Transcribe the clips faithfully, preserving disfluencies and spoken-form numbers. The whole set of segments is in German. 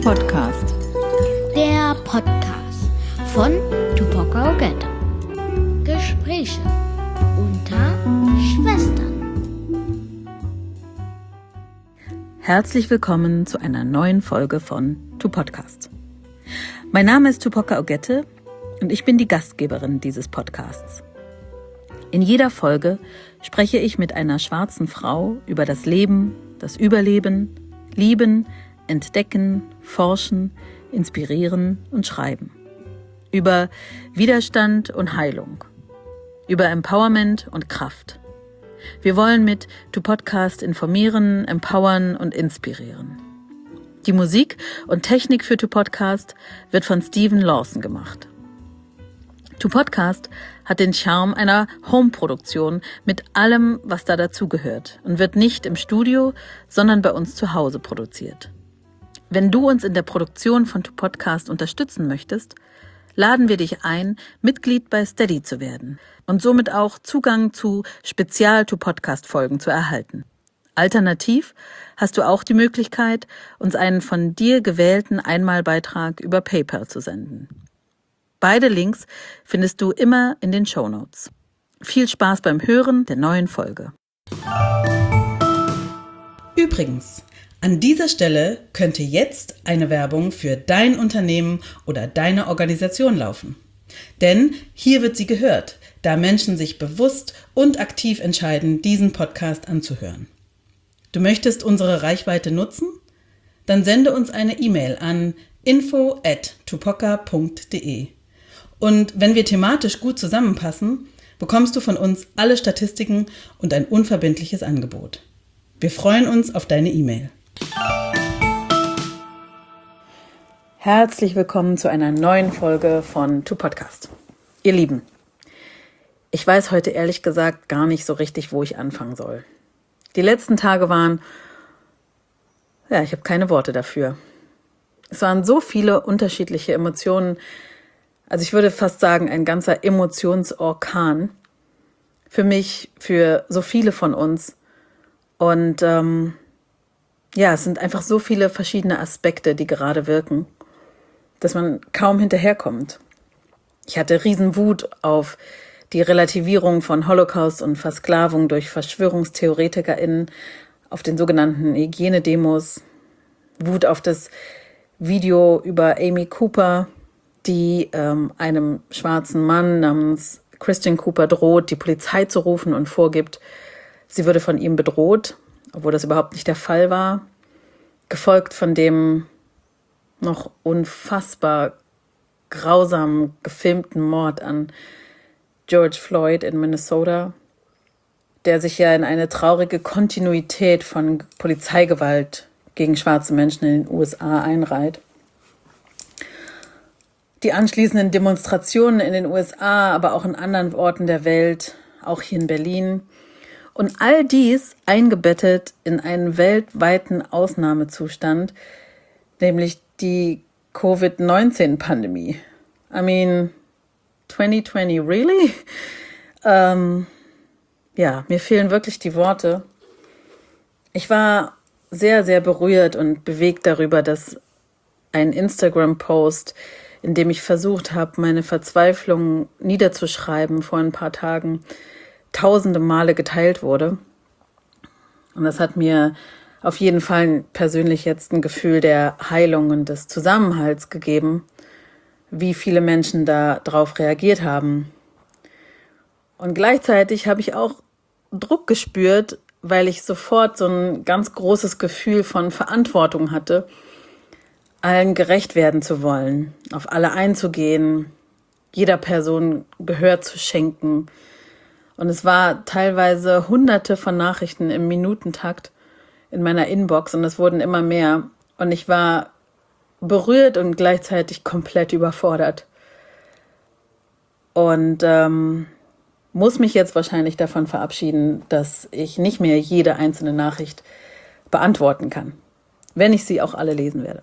Podcast. Der Podcast von Tupoka Ogette. Gespräche unter Schwestern. Herzlich willkommen zu einer neuen Folge von Tu Podcast. Mein Name ist Tupoka Ogette und ich bin die Gastgeberin dieses Podcasts. In jeder Folge spreche ich mit einer schwarzen Frau über das Leben, das Überleben, Lieben, Entdecken, Forschen, Inspirieren und Schreiben. Über Widerstand und Heilung. Über Empowerment und Kraft. Wir wollen mit Tu Podcast informieren, empowern und inspirieren. Die Musik und Technik für Tu Podcast wird von Steven Lawson gemacht. Tu Podcast hat den Charme einer Home-Produktion mit allem, was da dazugehört und wird nicht im Studio, sondern bei uns zu Hause produziert. Wenn du uns in der Produktion von Tu Podcast unterstützen möchtest, laden wir dich ein, Mitglied bei Steady zu werden und somit auch Zugang zu Spezial-Tu Podcast-Folgen zu erhalten. Alternativ hast du auch die Möglichkeit, uns einen von dir gewählten Einmalbeitrag über PayPal zu senden. Beide Links findest du immer in den Shownotes. Viel Spaß beim Hören der neuen Folge. Übrigens, an dieser Stelle könnte jetzt eine Werbung für dein Unternehmen oder deine Organisation laufen. Denn hier wird sie gehört, da Menschen sich bewusst und aktiv entscheiden, diesen Podcast anzuhören. Du möchtest unsere Reichweite nutzen? Dann sende uns eine E-Mail an info at tupoka punkt de. Und wenn wir thematisch gut zusammenpassen, bekommst du von uns alle Statistiken und ein unverbindliches Angebot. Wir freuen uns auf deine E-Mail. Herzlich willkommen zu einer neuen Folge von Tu Podcast. Ihr Lieben, ich weiß heute ehrlich gesagt gar nicht so richtig, wo ich anfangen soll. Die letzten Tage waren, ja, ich habe keine Worte dafür. Es waren so viele unterschiedliche Emotionen. Also ich würde fast sagen, ein ganzer Emotionsorkan für mich, für so viele von uns. Und ähm, ja, es sind einfach so viele verschiedene Aspekte, die gerade wirken, dass man kaum hinterherkommt. Ich hatte Riesenwut auf die Relativierung von Holocaust und Versklavung durch VerschwörungstheoretikerInnen, auf den sogenannten Hygienedemos, Wut auf das Video über Amy Cooper, die ähm, einem schwarzen Mann namens Christian Cooper droht, die Polizei zu rufen und vorgibt, sie würde von ihm bedroht, obwohl das überhaupt nicht der Fall war. Gefolgt von dem noch unfassbar grausam gefilmten Mord an George Floyd in Minnesota, der sich ja in eine traurige Kontinuität von Polizeigewalt gegen schwarze Menschen in den U S A einreiht. Die anschließenden Demonstrationen in den U S A, aber auch in anderen Orten der Welt, auch hier in Berlin. Und all dies eingebettet in einen weltweiten Ausnahmezustand, nämlich die Covid neunzehn Pandemie. I mean, twenty twenty, really? Ähm, ja, mir fehlen wirklich die Worte. Ich war sehr, sehr berührt und bewegt darüber, dass ein Instagram-Post, in dem ich versucht habe, meine Verzweiflung niederzuschreiben, vor ein paar Tagen tausende Male geteilt wurde. Und das hat mir auf jeden Fall persönlich jetzt ein Gefühl der Heilung und des Zusammenhalts gegeben, wie viele Menschen da drauf reagiert haben. Und gleichzeitig habe ich auch Druck gespürt, weil ich sofort so ein ganz großes Gefühl von Verantwortung hatte, allen gerecht werden zu wollen, auf alle einzugehen, jeder Person Gehör zu schenken. Und es war teilweise hunderte von Nachrichten im Minutentakt in meiner Inbox und es wurden immer mehr. Und ich war berührt und gleichzeitig komplett überfordert. Und ähm, muss mich jetzt wahrscheinlich davon verabschieden, dass ich nicht mehr jede einzelne Nachricht beantworten kann, wenn ich sie auch alle lesen werde.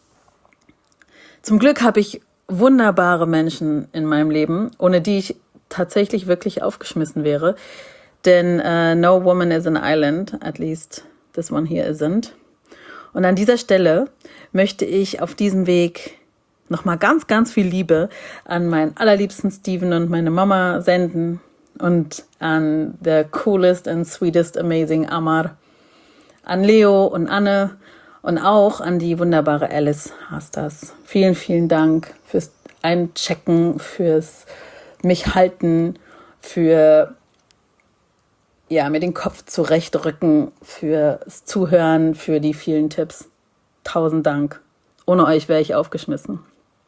Zum Glück habe ich wunderbare Menschen in meinem Leben, ohne die ich tatsächlich wirklich aufgeschmissen wäre. Denn uh, no woman is an island, at least this one here isn't. Und an dieser Stelle möchte ich auf diesem Weg nochmal ganz, ganz viel Liebe an meinen allerliebsten Steven und meine Mama senden und an the coolest and sweetest amazing Amar, an Leo und Anne und auch an die wunderbare Alice Hasters. Vielen, vielen Dank fürs Einchecken, fürs mich halten, für ja, mir den Kopf zurechtrücken, fürs Zuhören, für die vielen Tipps. Tausend Dank. Ohne euch wäre ich aufgeschmissen.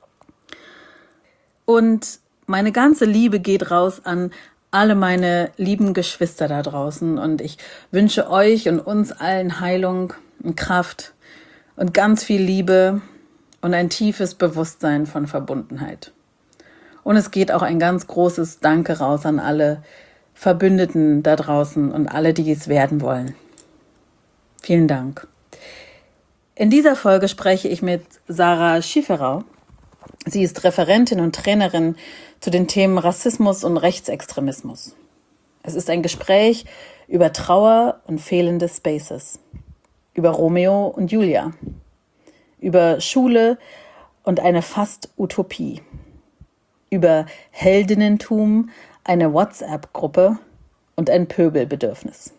Und meine ganze Liebe geht raus an alle meine lieben Geschwister da draußen. Und ich wünsche euch und uns allen Heilung und Kraft und ganz viel Liebe und ein tiefes Bewusstsein von Verbundenheit. Und es geht auch ein ganz großes Danke raus an alle Verbündeten da draußen und alle, die es werden wollen. Vielen Dank. In dieser Folge spreche ich mit Sarah Schieferau. Sie ist Referentin und Trainerin zu den Themen Rassismus und Rechtsextremismus. Es ist ein Gespräch über Trauer und fehlende Spaces, über Romeo und Julia, über Schule und eine Fast-Utopie, über Heldinnentum, eine WhatsApp-Gruppe und ein Pöbelbedürfnis.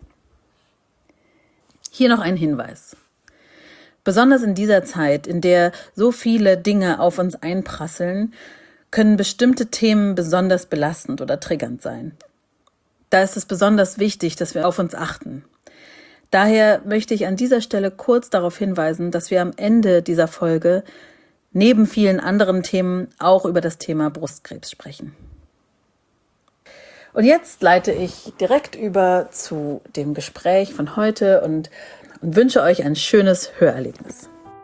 Hier noch ein Hinweis. Besonders in dieser Zeit, in der so viele Dinge auf uns einprasseln, können bestimmte Themen besonders belastend oder triggernd sein. Da ist es besonders wichtig, dass wir auf uns achten. Daher möchte ich an dieser Stelle kurz darauf hinweisen, dass wir am Ende dieser Folge neben vielen anderen Themen auch über das Thema Brustkrebs sprechen. Und jetzt leite ich direkt über zu dem Gespräch von heute und, und wünsche euch ein schönes Hörerlebnis.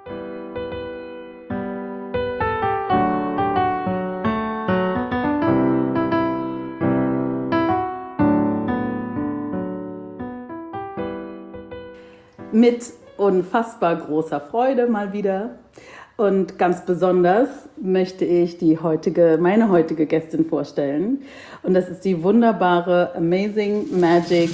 Mit unfassbar großer Freude mal wieder. Und ganz besonders möchte ich die heutige, meine heutige Gästin vorstellen. Und das ist die wunderbare, amazing, magic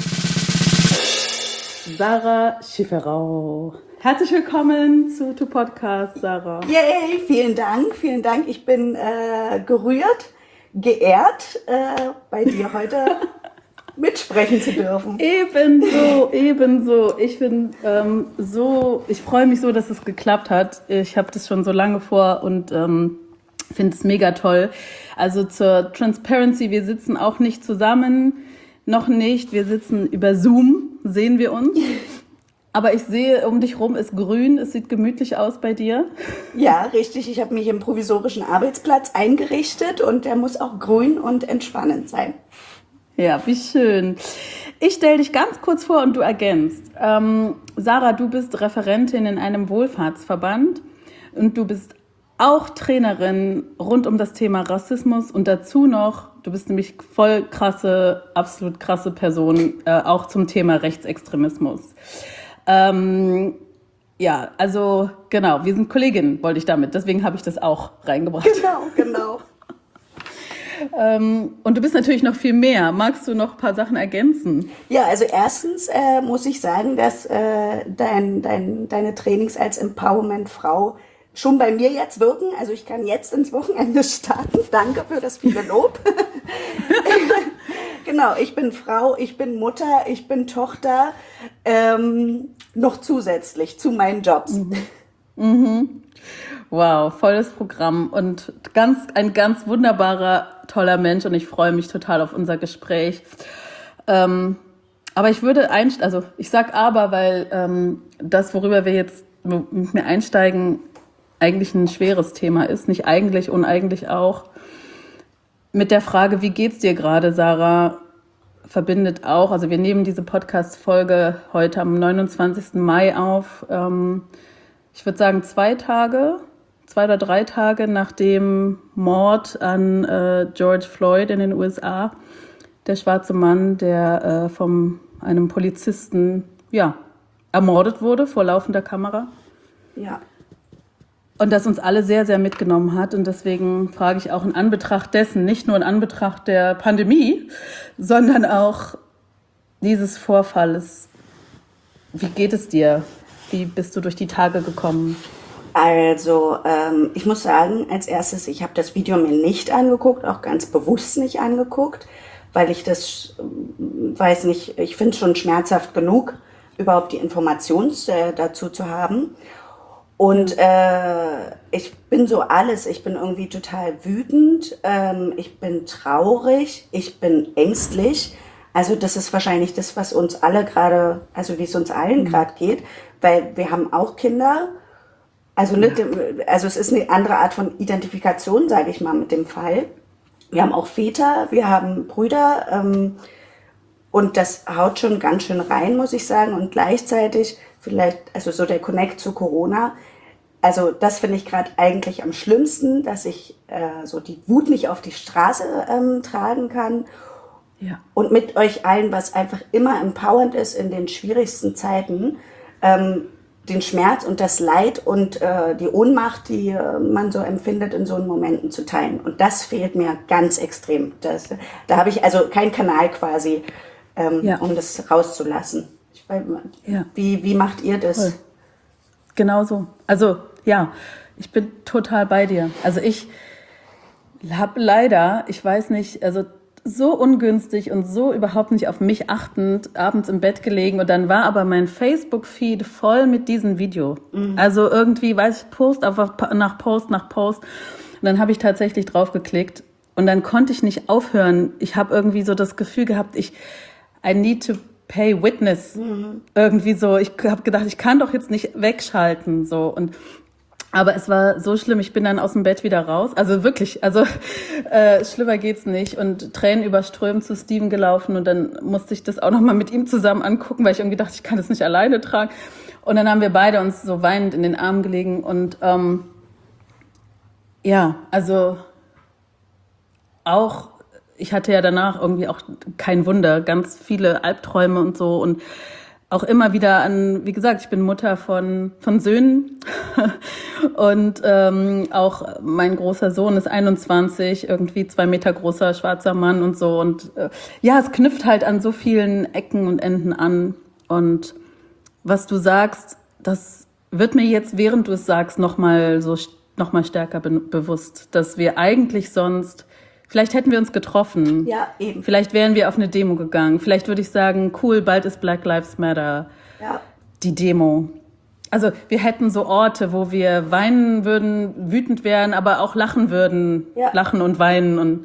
Sarah Schieferau. Herzlich willkommen zu To Podcast, Sarah. Yay, vielen Dank, vielen Dank. Ich bin äh, gerührt, geehrt, äh, bei dir heute mitsprechen zu dürfen. Ebenso, ebenso. Ich bin ähm, so, ich freue mich so, dass es geklappt hat. Ich habe das schon so lange vor und ähm, finde es mega toll. Also zur Transparency, wir sitzen auch nicht zusammen, noch nicht. Wir sitzen über Zoom, sehen wir uns. Aber ich sehe, um dich rum ist grün, es sieht gemütlich aus bei dir. Ja, richtig. Ich habe mich im provisorischen Arbeitsplatz eingerichtet und der muss auch grün und entspannend sein. Ja, wie schön. Ich stelle dich ganz kurz vor und du ergänzt. Ähm, Sarah, du bist Referentin in einem Wohlfahrtsverband und du bist auch Trainerin rund um das Thema Rassismus und dazu noch, du bist nämlich voll krasse, absolut krasse Person, äh, auch zum Thema Rechtsextremismus. Ähm, ja, also genau, wir sind Kolleginnen, wollte ich damit, deswegen habe ich das auch reingebracht. Genau, genau. Ähm, und du bist natürlich noch viel mehr. Magst du noch ein paar Sachen ergänzen? Ja, also erstens äh, muss ich sagen, dass äh, dein, dein, deine Trainings als Empowerment-Frau schon bei mir jetzt wirken. Also ich kann jetzt ins Wochenende starten. Danke für das viele Lob. Genau, ich bin Frau, ich bin Mutter, ich bin Tochter, ähm, noch zusätzlich zu meinen Jobs. Mhm. Mhm. Wow, volles Programm und ganz ein ganz wunderbarer, toller Mensch und ich freue mich total auf unser Gespräch. Ähm, aber ich würde einsteigen, also ich sag aber, weil ähm, das, worüber wir jetzt mit mir einsteigen, eigentlich ein schweres Thema ist, nicht eigentlich, uneigentlich auch. Mit der Frage, wie geht's dir gerade, Sarah, verbindet auch, also wir nehmen diese Podcast-Folge heute am neunundzwanzigsten Mai auf, ähm, ich würde sagen zwei Tage, zwei oder drei Tage nach dem Mord an äh, George Floyd in den U S A, der schwarze Mann, der äh, von einem Polizisten ja, ermordet wurde vor laufender Kamera. Ja. Und das uns alle sehr, sehr mitgenommen hat. Und deswegen frage ich auch in Anbetracht dessen, nicht nur in Anbetracht der Pandemie, sondern auch dieses Vorfalles, wie geht es dir Wie bist du durch die Tage gekommen? Also ähm, ich muss sagen, als erstes, ich habe das Video mir nicht angeguckt, auch ganz bewusst nicht angeguckt, weil ich das, äh, weiß nicht, ich finde es schon schmerzhaft genug, überhaupt die Informationen äh, dazu zu haben. Und äh, ich bin so alles, ich bin irgendwie total wütend, ähm, ich bin traurig, ich bin ängstlich. Also das ist wahrscheinlich das, was uns alle gerade, also wie es uns allen gerade geht, weil wir haben auch Kinder. Also, nicht, also es ist eine andere Art von Identifikation, sage ich mal, mit dem Fall. Wir haben auch Väter, wir haben Brüder ähm, und das haut schon ganz schön rein, muss ich sagen. Und gleichzeitig vielleicht, also so der Connect zu Corona, also das finde ich gerade eigentlich am schlimmsten, dass ich äh, so die Wut nicht auf die Straße ähm, tragen kann. Ja. Und mit euch allen, was einfach immer empowernd ist in den schwierigsten Zeiten, ähm, den Schmerz und das Leid und äh, die Ohnmacht, die äh, man so empfindet, in so Momenten zu teilen. Und das fehlt mir ganz extrem. Das, da habe ich also keinen Kanal quasi, ähm, ja. um das rauszulassen. Ich weiß, ja. wie, wie macht ihr das? Voll. Genau so. Also ja, ich bin total bei dir. Also ich habe leider, ich weiß nicht, also so ungünstig und so überhaupt nicht auf mich achtend abends im Bett gelegen und dann war aber mein Facebook-Feed voll mit diesem Video. Mhm. Also irgendwie, weiß ich, Post einfach nach Post nach Post und dann habe ich tatsächlich drauf geklickt und dann konnte ich nicht aufhören. Ich habe irgendwie so das Gefühl gehabt, ich I need to pay witness. Mhm. Irgendwie so, ich habe gedacht, ich kann doch jetzt nicht wegschalten so und aber es war so schlimm, ich bin dann aus dem Bett wieder raus. Also wirklich, also äh, schlimmer geht's nicht. Und Tränen überströmt zu Steven gelaufen und dann musste ich das auch nochmal mit ihm zusammen angucken, weil ich irgendwie dachte, ich kann das nicht alleine tragen. Und dann haben wir beide uns so weinend in den Armen gelegen. Und ähm, ja, also auch, ich hatte ja danach irgendwie auch kein Wunder, ganz viele Albträume und so und auch immer wieder an, wie gesagt, ich bin Mutter von von Söhnen und ähm, auch mein großer Sohn ist einundzwanzig, irgendwie zwei Meter großer schwarzer Mann und so und äh, ja, es knüpft halt an so vielen Ecken und Enden an und was du sagst, das wird mir jetzt, während du es sagst, nochmal so nochmal stärker be- bewusst, dass wir eigentlich sonst vielleicht hätten wir uns getroffen. Ja, eben. Vielleicht wären wir auf eine Demo gegangen. Vielleicht würde ich sagen, cool, bald ist Black Lives Matter. Ja. Die Demo. Also wir hätten so Orte, wo wir weinen würden, wütend wären, aber auch lachen würden. Ja. Lachen und weinen. Und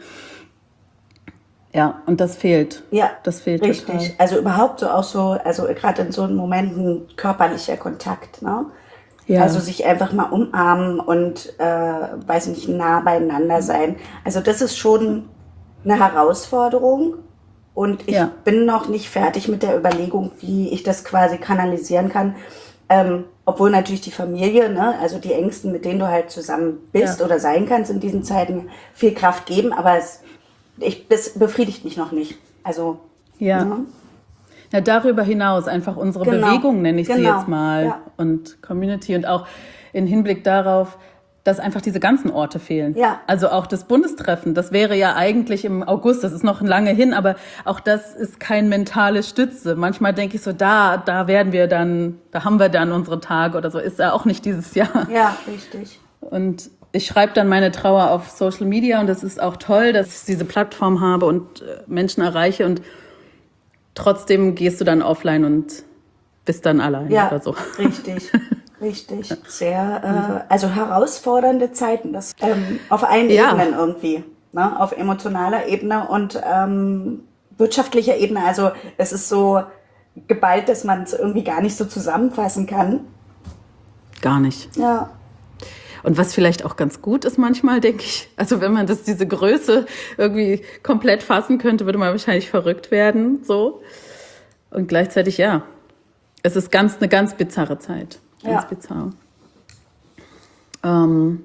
ja, und das fehlt. Ja, das fehlt richtig. Total. Also überhaupt so auch so, also gerade in so Momenten körperlicher Kontakt, ne? Ja. Also sich einfach mal umarmen und, äh, weiß nicht, nah beieinander sein. Also das ist schon eine Herausforderung. Und ich ja. bin noch nicht fertig mit der Überlegung, wie ich das quasi kanalisieren kann. Ähm, obwohl natürlich die Familie, ne, also die Ängsten, mit denen du halt zusammen bist ja. oder sein kannst in diesen Zeiten, viel Kraft geben. Aber es, ich, das befriedigt mich noch nicht. Also, ja. Ne? Ja, darüber hinaus einfach unsere genau. Bewegung, nenne ich genau. sie jetzt mal, ja. und Community und auch in Hinblick darauf, dass einfach diese ganzen Orte fehlen. Ja. Also auch das Bundestreffen, das wäre ja eigentlich im August, das ist noch lange hin, aber auch das ist keine mentale Stütze. Manchmal denke ich so, da, da werden wir dann, da haben wir dann unsere Tage oder so, ist ja auch nicht dieses Jahr. Ja, richtig. Und ich schreibe dann meine Trauer auf Social Media und es ist auch toll, dass ich diese Plattform habe und Menschen erreiche und trotzdem gehst du dann offline und bist dann allein ja, oder so. Richtig, richtig. Sehr, äh, also herausfordernde Zeiten, das ähm, auf allen ja. Ebenen irgendwie, ne? Auf emotionaler Ebene und ähm, wirtschaftlicher Ebene. Also es ist so geballt, dass man es irgendwie gar nicht so zusammenfassen kann. Gar nicht. Ja. Und was vielleicht auch ganz gut ist manchmal, denke ich, also wenn man das diese Größe irgendwie komplett fassen könnte, würde man wahrscheinlich verrückt werden, so. Und gleichzeitig, ja, es ist ganz eine ganz bizarre Zeit, ganz ja. bizarr. Ähm,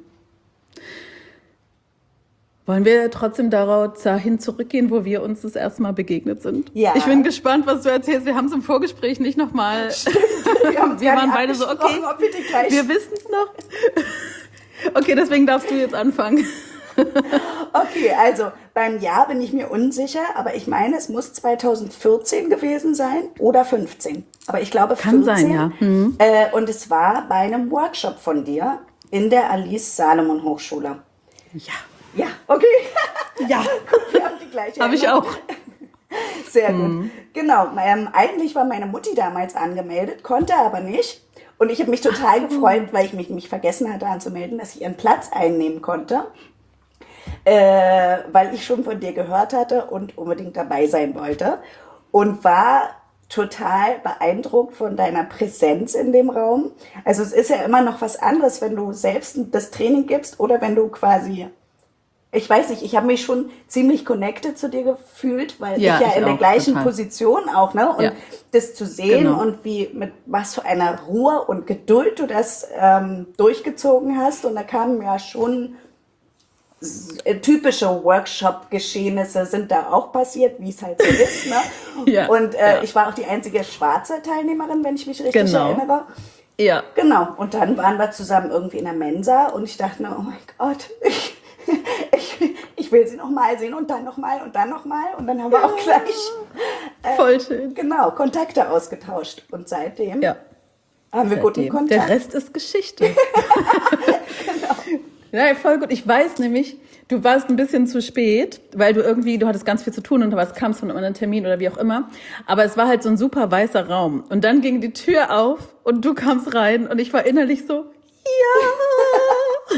wollen wir trotzdem dahin zurückgehen, wo wir uns das erste Mal begegnet sind? Ja. Ich bin gespannt, was du erzählst. Wir haben es im Vorgespräch nicht nochmal. Wir, haben wir waren beide so, okay, ob wir, wir wissen es noch. Okay, deswegen darfst du jetzt anfangen. Okay, also beim Jahr bin ich mir unsicher, aber ich meine, es muss zweitausendvierzehn gewesen sein oder fünfzehn. Aber ich glaube Kann vierzehn. sein, ja. Mhm. Äh, und es war bei einem Workshop von dir in der Alice Salomon Hochschule. Ja. Ja, okay. Ja. Gut, wir haben die gleiche Habe ich Erinnerung. auch. Sehr gut. Genau, ähm, eigentlich war meine Mutti damals angemeldet, konnte aber nicht. Und ich habe mich total so. gefreut, weil ich mich, mich vergessen hatte anzumelden, dass ich ihren Platz einnehmen konnte. Äh, weil ich schon von dir gehört hatte und unbedingt dabei sein wollte. Und war total beeindruckt von deiner Präsenz in dem Raum. Also es ist ja immer noch was anderes, wenn du selbst das Training gibst oder wenn du quasi... Ich weiß nicht, ich habe mich schon ziemlich connected zu dir gefühlt, weil ja, ich ja ich in der auch, gleichen total. Position auch, ne? Und ja. das zu sehen genau. und wie mit was für einer Ruhe und Geduld du das ähm, durchgezogen hast. Und da kamen ja schon typische Workshop-Geschehnisse sind da auch passiert, wie es halt so ist, ne? ja, und äh, ja. ich war auch die einzige schwarze Teilnehmerin, wenn ich mich richtig genau. erinnere. Ja. Genau. Und dann waren wir zusammen irgendwie in der Mensa und ich dachte mir, oh mein Gott, ich Ich, ich will sie noch mal sehen und dann noch mal und dann noch mal und dann haben wir auch gleich äh, voll schön. Genau, Kontakte ausgetauscht und seitdem ja. haben wir seitdem. guten Kontakt. Der Rest ist Geschichte. genau. Ja, voll gut. Ich weiß nämlich, du warst ein bisschen zu spät, weil du irgendwie, du hattest ganz viel zu tun und was kamst von einem Termin oder wie auch immer. Aber es war halt so ein super weißer Raum und dann ging die Tür auf und du kamst rein und ich war innerlich so, ja.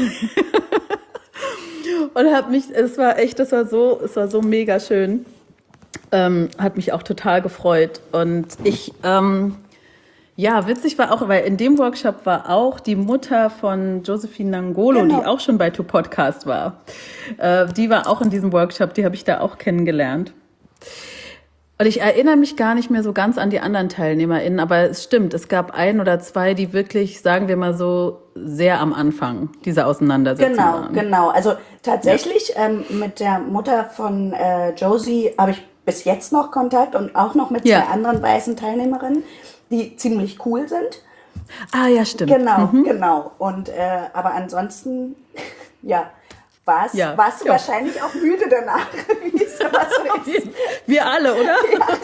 Und hab mich, es war echt, es war so, es war so mega schön. Ähm, hat mich auch total gefreut. Und ich, ähm, ja, witzig war auch, weil in dem Workshop war auch die Mutter von Josephine Nangolo, genau. die auch schon bei Two Podcast war. Äh, die war auch in diesem Workshop, die habe ich da auch kennengelernt. Und ich erinnere mich gar nicht mehr so ganz an die anderen TeilnehmerInnen, aber es stimmt, es gab ein oder zwei, die wirklich, sagen wir mal so, sehr am Anfang dieser Auseinandersetzung genau, waren. Genau, genau. Also tatsächlich ja. ähm, mit der Mutter von äh, Josie habe ich bis jetzt noch Kontakt und auch noch mit ja. zwei anderen weißen Teilnehmerinnen, die ziemlich cool sind. Ah ja, stimmt. Genau, mhm. genau. Und äh, aber ansonsten, ja. Warst, ja, warst du ja. wahrscheinlich auch müde danach? Wie es so ist. Wir alle, oder?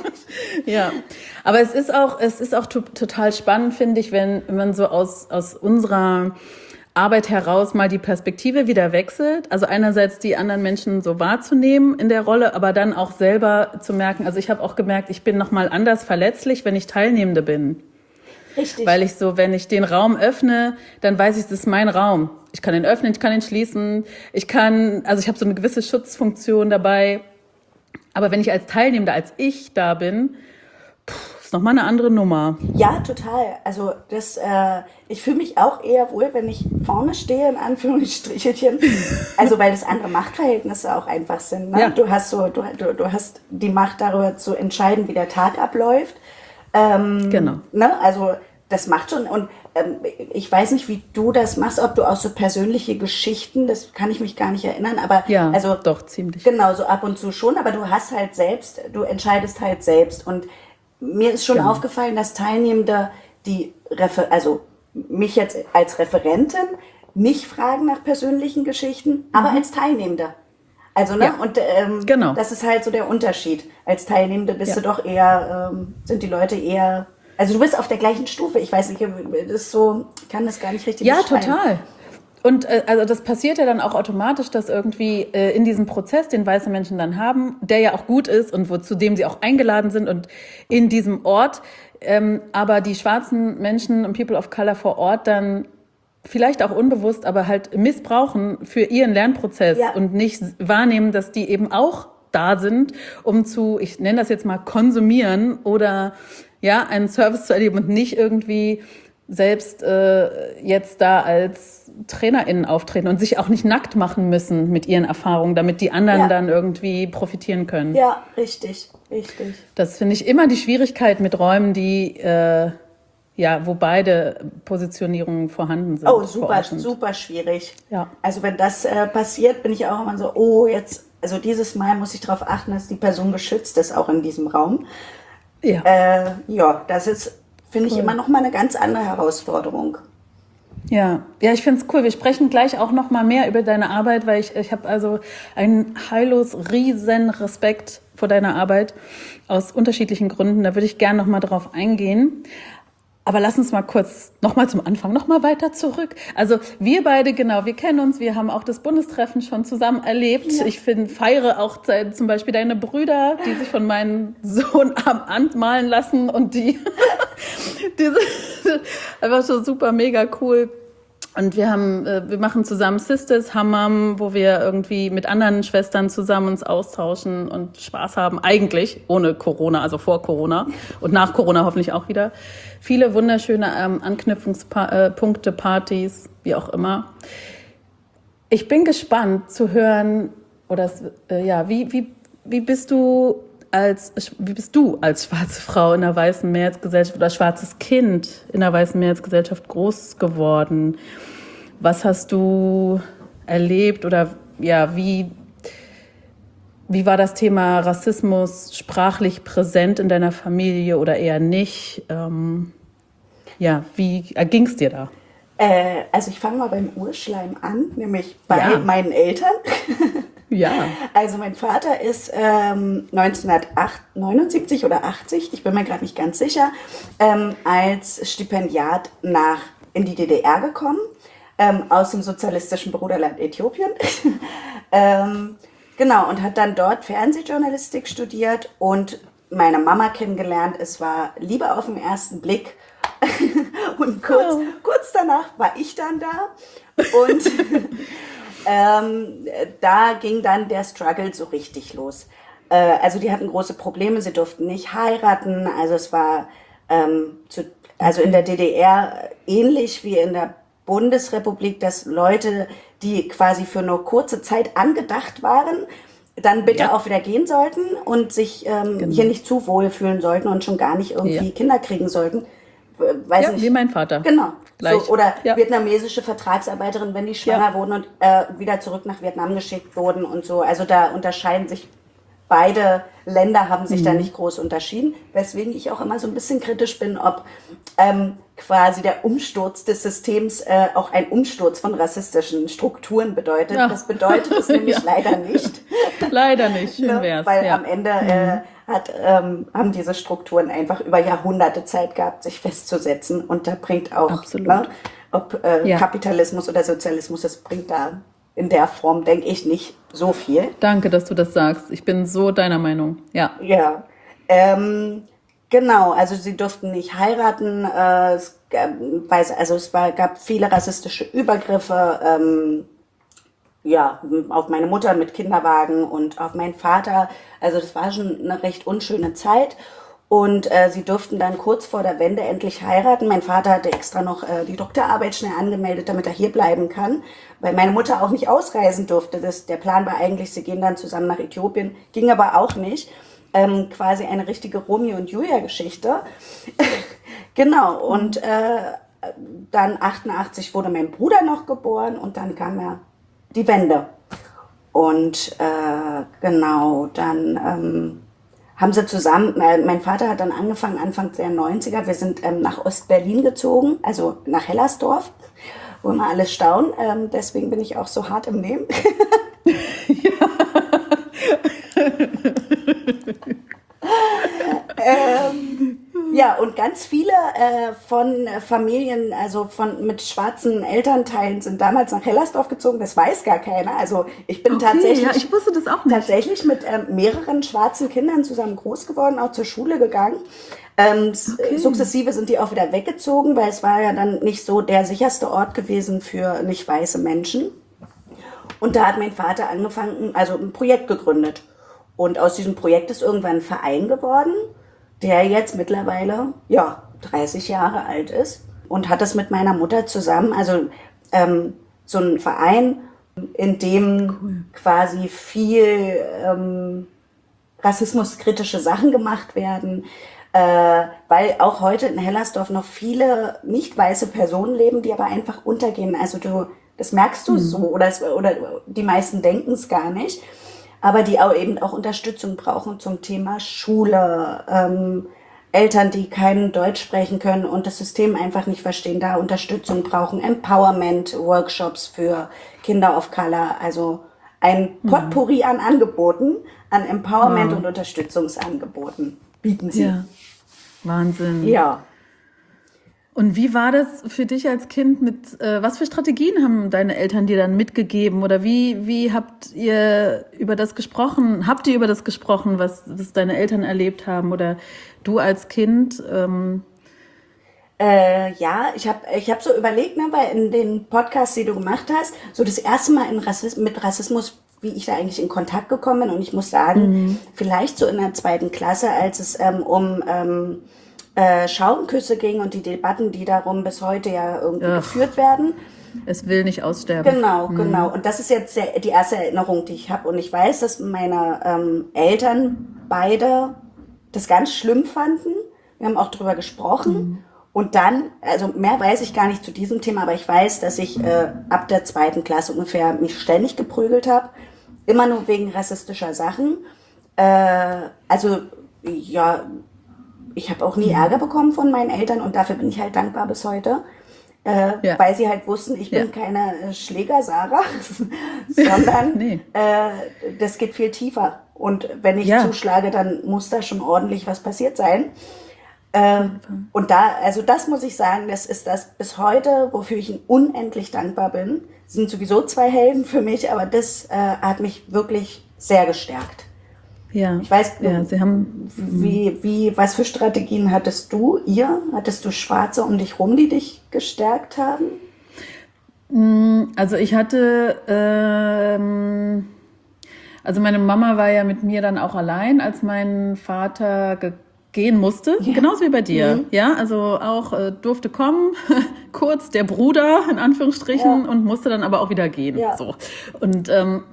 Ja. ja. Aber es ist auch, es ist auch t- total spannend, finde ich, wenn, wenn man so aus, aus unserer Arbeit heraus mal die Perspektive wieder wechselt. Also einerseits die anderen Menschen so wahrzunehmen in der Rolle, aber dann auch selber zu merken. Also ich habe auch gemerkt, ich bin nochmal anders verletzlich, wenn ich Teilnehmende bin. Richtig. Weil ich so, wenn ich den Raum öffne, dann weiß ich, das ist mein Raum. Ich kann ihn öffnen, ich kann ihn schließen. Ich kann, also ich habe so eine gewisse Schutzfunktion dabei. Aber wenn ich als Teilnehmender, als ich da bin, pff, ist nochmal eine andere Nummer. Ja, total. Also das, äh, ich fühle mich auch eher wohl, wenn ich vorne stehe, in Anführungsstrichelchen. Also weil das andere Machtverhältnisse auch einfach sind. Ne? Ja. Du hast so, du, du, du hast die Macht darüber zu entscheiden, wie der Tag abläuft. Ähm, genau. Ne? Also das macht schon, und ähm, ich weiß nicht, wie du das machst, ob du auch so persönliche Geschichten, das kann ich mich gar nicht erinnern, aber ja, also doch, ziemlich. Genau, so ab und zu schon, aber du hast halt selbst, du entscheidest halt selbst, und mir ist schon genau. aufgefallen, dass Teilnehmende, die, Refer- also mich jetzt als Referentin nicht fragen nach persönlichen Geschichten, mhm. aber als Teilnehmende. Also, ne, ja, und ähm, genau. das ist halt so der Unterschied. Als Teilnehmende bist ja. du doch eher, ähm, sind die Leute eher, also du bist auf der gleichen Stufe. Ich weiß nicht, das ist so, ich kann das gar nicht richtig ja, beschreiben. Ja, total. Und äh, also das passiert ja dann auch automatisch, dass irgendwie äh, in diesem Prozess, den weiße Menschen dann haben, der ja auch gut ist und wo, zu dem sie auch eingeladen sind und in diesem Ort, ähm, aber die schwarzen Menschen und People of Color vor Ort dann vielleicht auch unbewusst, aber halt missbrauchen für ihren Lernprozess ja. und nicht wahrnehmen, dass die eben auch da sind, um zu, ich nenne das jetzt mal, konsumieren oder ja, einen Service zu erleben und nicht irgendwie selbst äh, jetzt da als TrainerInnen auftreten und sich auch nicht nackt machen müssen mit ihren Erfahrungen, damit die anderen ja. dann irgendwie profitieren können. Ja, richtig, richtig. Das finde ich immer die Schwierigkeit mit Räumen, die äh, ja, wo beide Positionierungen vorhanden sind. Oh, super, super schwierig. Ja. Also wenn das äh, passiert, bin ich auch immer so, oh, jetzt, also dieses Mal muss ich darauf achten, dass die Person geschützt ist, auch in diesem Raum. Ja, äh, ja das ist, finde ich, cool. immer noch mal eine ganz andere Herausforderung. Ja, ja, ich finde es cool. Wir sprechen gleich auch noch mal mehr über deine Arbeit, weil ich, ich habe also einen heillos riesen Respekt vor deiner Arbeit aus unterschiedlichen Gründen. Da würde ich gerne noch mal drauf eingehen. Aber lass uns mal kurz noch mal zum Anfang, noch mal weiter zurück. Also wir beide, genau, wir kennen uns, wir haben auch das Bundestreffen schon zusammen erlebt. Ja. Ich finde, feiere auch zum Beispiel deine Brüder, die sich von meinem Sohn am anmalen lassen und die, diese, einfach so super mega cool. Und wir haben, wir machen zusammen Sisters Hammam, wo wir irgendwie mit anderen Schwestern zusammen uns austauschen und Spaß haben. Eigentlich ohne Corona, also vor Corona und nach Corona hoffentlich auch wieder. Viele wunderschöne ähm, Anknüpfungspunkte, Partys, wie auch immer. Ich bin gespannt zu hören, oder äh, ja, wie wie wie bist du als wie bist du als schwarze Frau in der weißen Mehrheitsgesellschaft oder schwarzes Kind in der weißen Mehrheitsgesellschaft groß geworden? Was hast du erlebt oder ja, wie wie war das Thema Rassismus sprachlich präsent in deiner Familie oder eher nicht? Ähm, ja, wie ging es dir da? Äh, also ich fange mal beim Urschleim an, nämlich bei ja. meinen Eltern. Ja. Also mein Vater ist ähm, neunzehnhundertneunundsiebzig oder achtzig, ich bin mir gerade nicht ganz sicher, ähm, als Stipendiat nach in die D D R gekommen, ähm, aus dem sozialistischen Bruderland Äthiopien. ähm, genau, und hat dann dort Fernsehjournalistik studiert und meine Mama kennengelernt. Es war Liebe auf den ersten Blick. Und kurz, oh. kurz danach war ich dann da. Und ähm, da ging dann der Struggle so richtig los. Äh, also die hatten große Probleme, sie durften nicht heiraten. Also es war ähm, zu, also in der D D R ähnlich wie in der Bundesrepublik, dass Leute, die quasi für nur kurze Zeit angedacht waren, dann bitte ja. auch wieder gehen sollten und sich ähm, genau. hier nicht zu wohl fühlen sollten und schon gar nicht irgendwie ja. Kinder kriegen sollten. Weiß ja, nicht. wie mein Vater. Genau. So, oder ja. vietnamesische Vertragsarbeiterinnen, wenn die schwanger ja. wurden und äh, wieder zurück nach Vietnam geschickt wurden und so. Also da unterscheiden sich beide Länder, haben sich mhm. da nicht groß unterschieden. Weswegen ich auch immer so ein bisschen kritisch bin, ob ähm, quasi der Umsturz des Systems äh, auch ein Umsturz von rassistischen Strukturen bedeutet. Ja. Das bedeutet es nämlich ja. leider nicht. Leider nicht, schön wär's. Weil ja. am Ende äh, hat, ähm, haben diese Strukturen einfach über Jahrhunderte Zeit gehabt, sich festzusetzen. Und da bringt auch, ne, ob äh, ja. Kapitalismus oder Sozialismus, das bringt da in der Form, denke ich, nicht so viel. Danke, dass du das sagst. Ich bin so deiner Meinung. Ja. Ja. Ähm, genau, also sie durften nicht heiraten. Äh, es gab, also es war, gab viele rassistische Übergriffe. Ähm, ja, auf meine Mutter mit Kinderwagen und auf meinen Vater. Also das war schon eine recht unschöne Zeit. Und äh, sie durften dann kurz vor der Wende endlich heiraten. Mein Vater hatte extra noch äh, die Doktorarbeit schnell angemeldet, damit er hier bleiben kann, weil meine Mutter auch nicht ausreisen durfte. Das, der Plan war eigentlich, sie gehen dann zusammen nach Äthiopien, ging aber auch nicht. Ähm, quasi eine richtige Romeo und Julia-Geschichte. Genau, und äh, dann achtundachtzig wurde mein Bruder noch geboren und dann kam ja die Wende. Und äh, genau, dann ähm, haben sie zusammen, äh, mein Vater hat dann angefangen, Anfang der neunziger, wir sind ähm, nach Ostberlin gezogen, also nach Hellersdorf, wo immer alle staunen. Ähm, deswegen bin ich auch so hart im Nehmen. ähm, ja, und ganz viele äh, von Familien, also von mit schwarzen Elternteilen sind damals nach Hellersdorf gezogen. Das weiß gar keiner. Also ich bin okay, tatsächlich, ja, ich wusste das auch nicht. tatsächlich mit ähm, mehreren schwarzen Kindern zusammen groß geworden, auch zur Schule gegangen. Ähm, okay. Sukzessive sind die auch wieder weggezogen, weil es war ja dann nicht so der sicherste Ort gewesen für nicht weiße Menschen. Und da hat mein Vater angefangen, also ein Projekt gegründet. Und aus diesem Projekt ist irgendwann ein Verein geworden, der jetzt mittlerweile, ja, dreißig Jahre alt ist und hat das mit meiner Mutter zusammen, also ähm, so ein Verein, in dem cool. quasi viel ähm, rassismuskritische Sachen gemacht werden, äh, weil auch heute in Hellersdorf noch viele nicht weiße Personen leben, die aber einfach untergehen. Also du, das merkst du mhm. so oder, es, oder die meisten denken es gar nicht. Aber die auch eben auch Unterstützung brauchen zum Thema Schule, ähm, Eltern, die kein Deutsch sprechen können und das System einfach nicht verstehen, da Unterstützung brauchen, Empowerment-Workshops für Kinder of Color, also ein Potpourri an Angeboten, an Empowerment- Wow. und Unterstützungsangeboten bieten sie. Ja, Wahnsinn. Ja. Und wie war das für dich als Kind mit, äh, was für Strategien haben deine Eltern dir dann mitgegeben? Oder wie, wie habt ihr über das gesprochen? Habt ihr über das gesprochen, was, was deine Eltern erlebt haben? Oder du als Kind? Ähm Äh, ja, ich habe ich hab so überlegt, ne, weil in den Podcasts, die du gemacht hast, so das erste Mal in Rassismus, mit Rassismus, wie ich da eigentlich in Kontakt gekommen bin. Und ich muss sagen, mhm. vielleicht so in der zweiten Klasse, als es ähm, um ähm, äh, Schauenküsse ging und die Debatten, die darum bis heute ja irgendwie Ach, geführt werden. Es will nicht aussterben. Genau, mhm. genau. Und das ist jetzt der, die erste Erinnerung, die ich habe. Und ich weiß, dass meine ähm, Eltern beide das ganz schlimm fanden. Wir haben auch drüber gesprochen. Mhm. Und dann, also mehr weiß ich gar nicht zu diesem Thema, aber ich weiß, dass ich äh, ab der zweiten Klasse ungefähr mich ständig geprügelt habe. Immer nur wegen rassistischer Sachen. Äh, also, ja, ich habe auch nie Ärger bekommen von meinen Eltern und dafür bin ich halt dankbar bis heute. Äh, ja. Weil sie halt wussten, ich bin ja. keine äh, Schläger-Sarah, sondern nee. äh, das geht viel tiefer. Und wenn ich ja. zuschlage, dann muss da schon ordentlich was passiert sein. Äh, und da, also das muss ich sagen, das ist das bis heute, wofür ich ihnen unendlich dankbar bin. Sie sind sowieso zwei Helden für mich, aber das äh, hat mich wirklich sehr gestärkt. Ja. Ich weiß, ja, Sie haben, wie, wie, was für Strategien hattest du, ihr? Hattest du Schwarze um dich rum, die dich gestärkt haben? Also ich hatte, ähm, also meine Mama war ja mit mir dann auch allein, als mein Vater ge- gehen musste, ja. genauso wie bei dir. Mhm. Ja, also auch äh, durfte kommen, kurz der Bruder in Anführungsstrichen ja. und musste dann aber auch wieder gehen. Ja. So. Und ähm,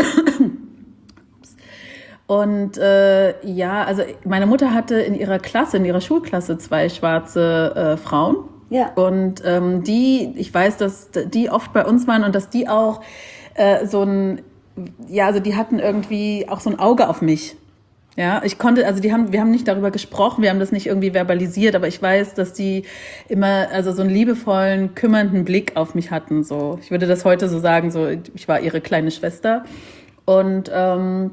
Und äh, ja, also meine Mutter hatte in ihrer Klasse, in ihrer Schulklasse zwei schwarze äh, Frauen. Ja. Und ähm, die, ich weiß, dass die oft bei uns waren und dass die auch äh, so ein, ja, also die hatten irgendwie auch so ein Auge auf mich. Ja, ich konnte, also die haben, wir haben nicht darüber gesprochen, wir haben das nicht irgendwie verbalisiert, aber ich weiß, dass die immer, also so einen liebevollen, kümmernden Blick auf mich hatten. So, ich würde das heute so sagen, so, ich war ihre kleine Schwester. Und ähm,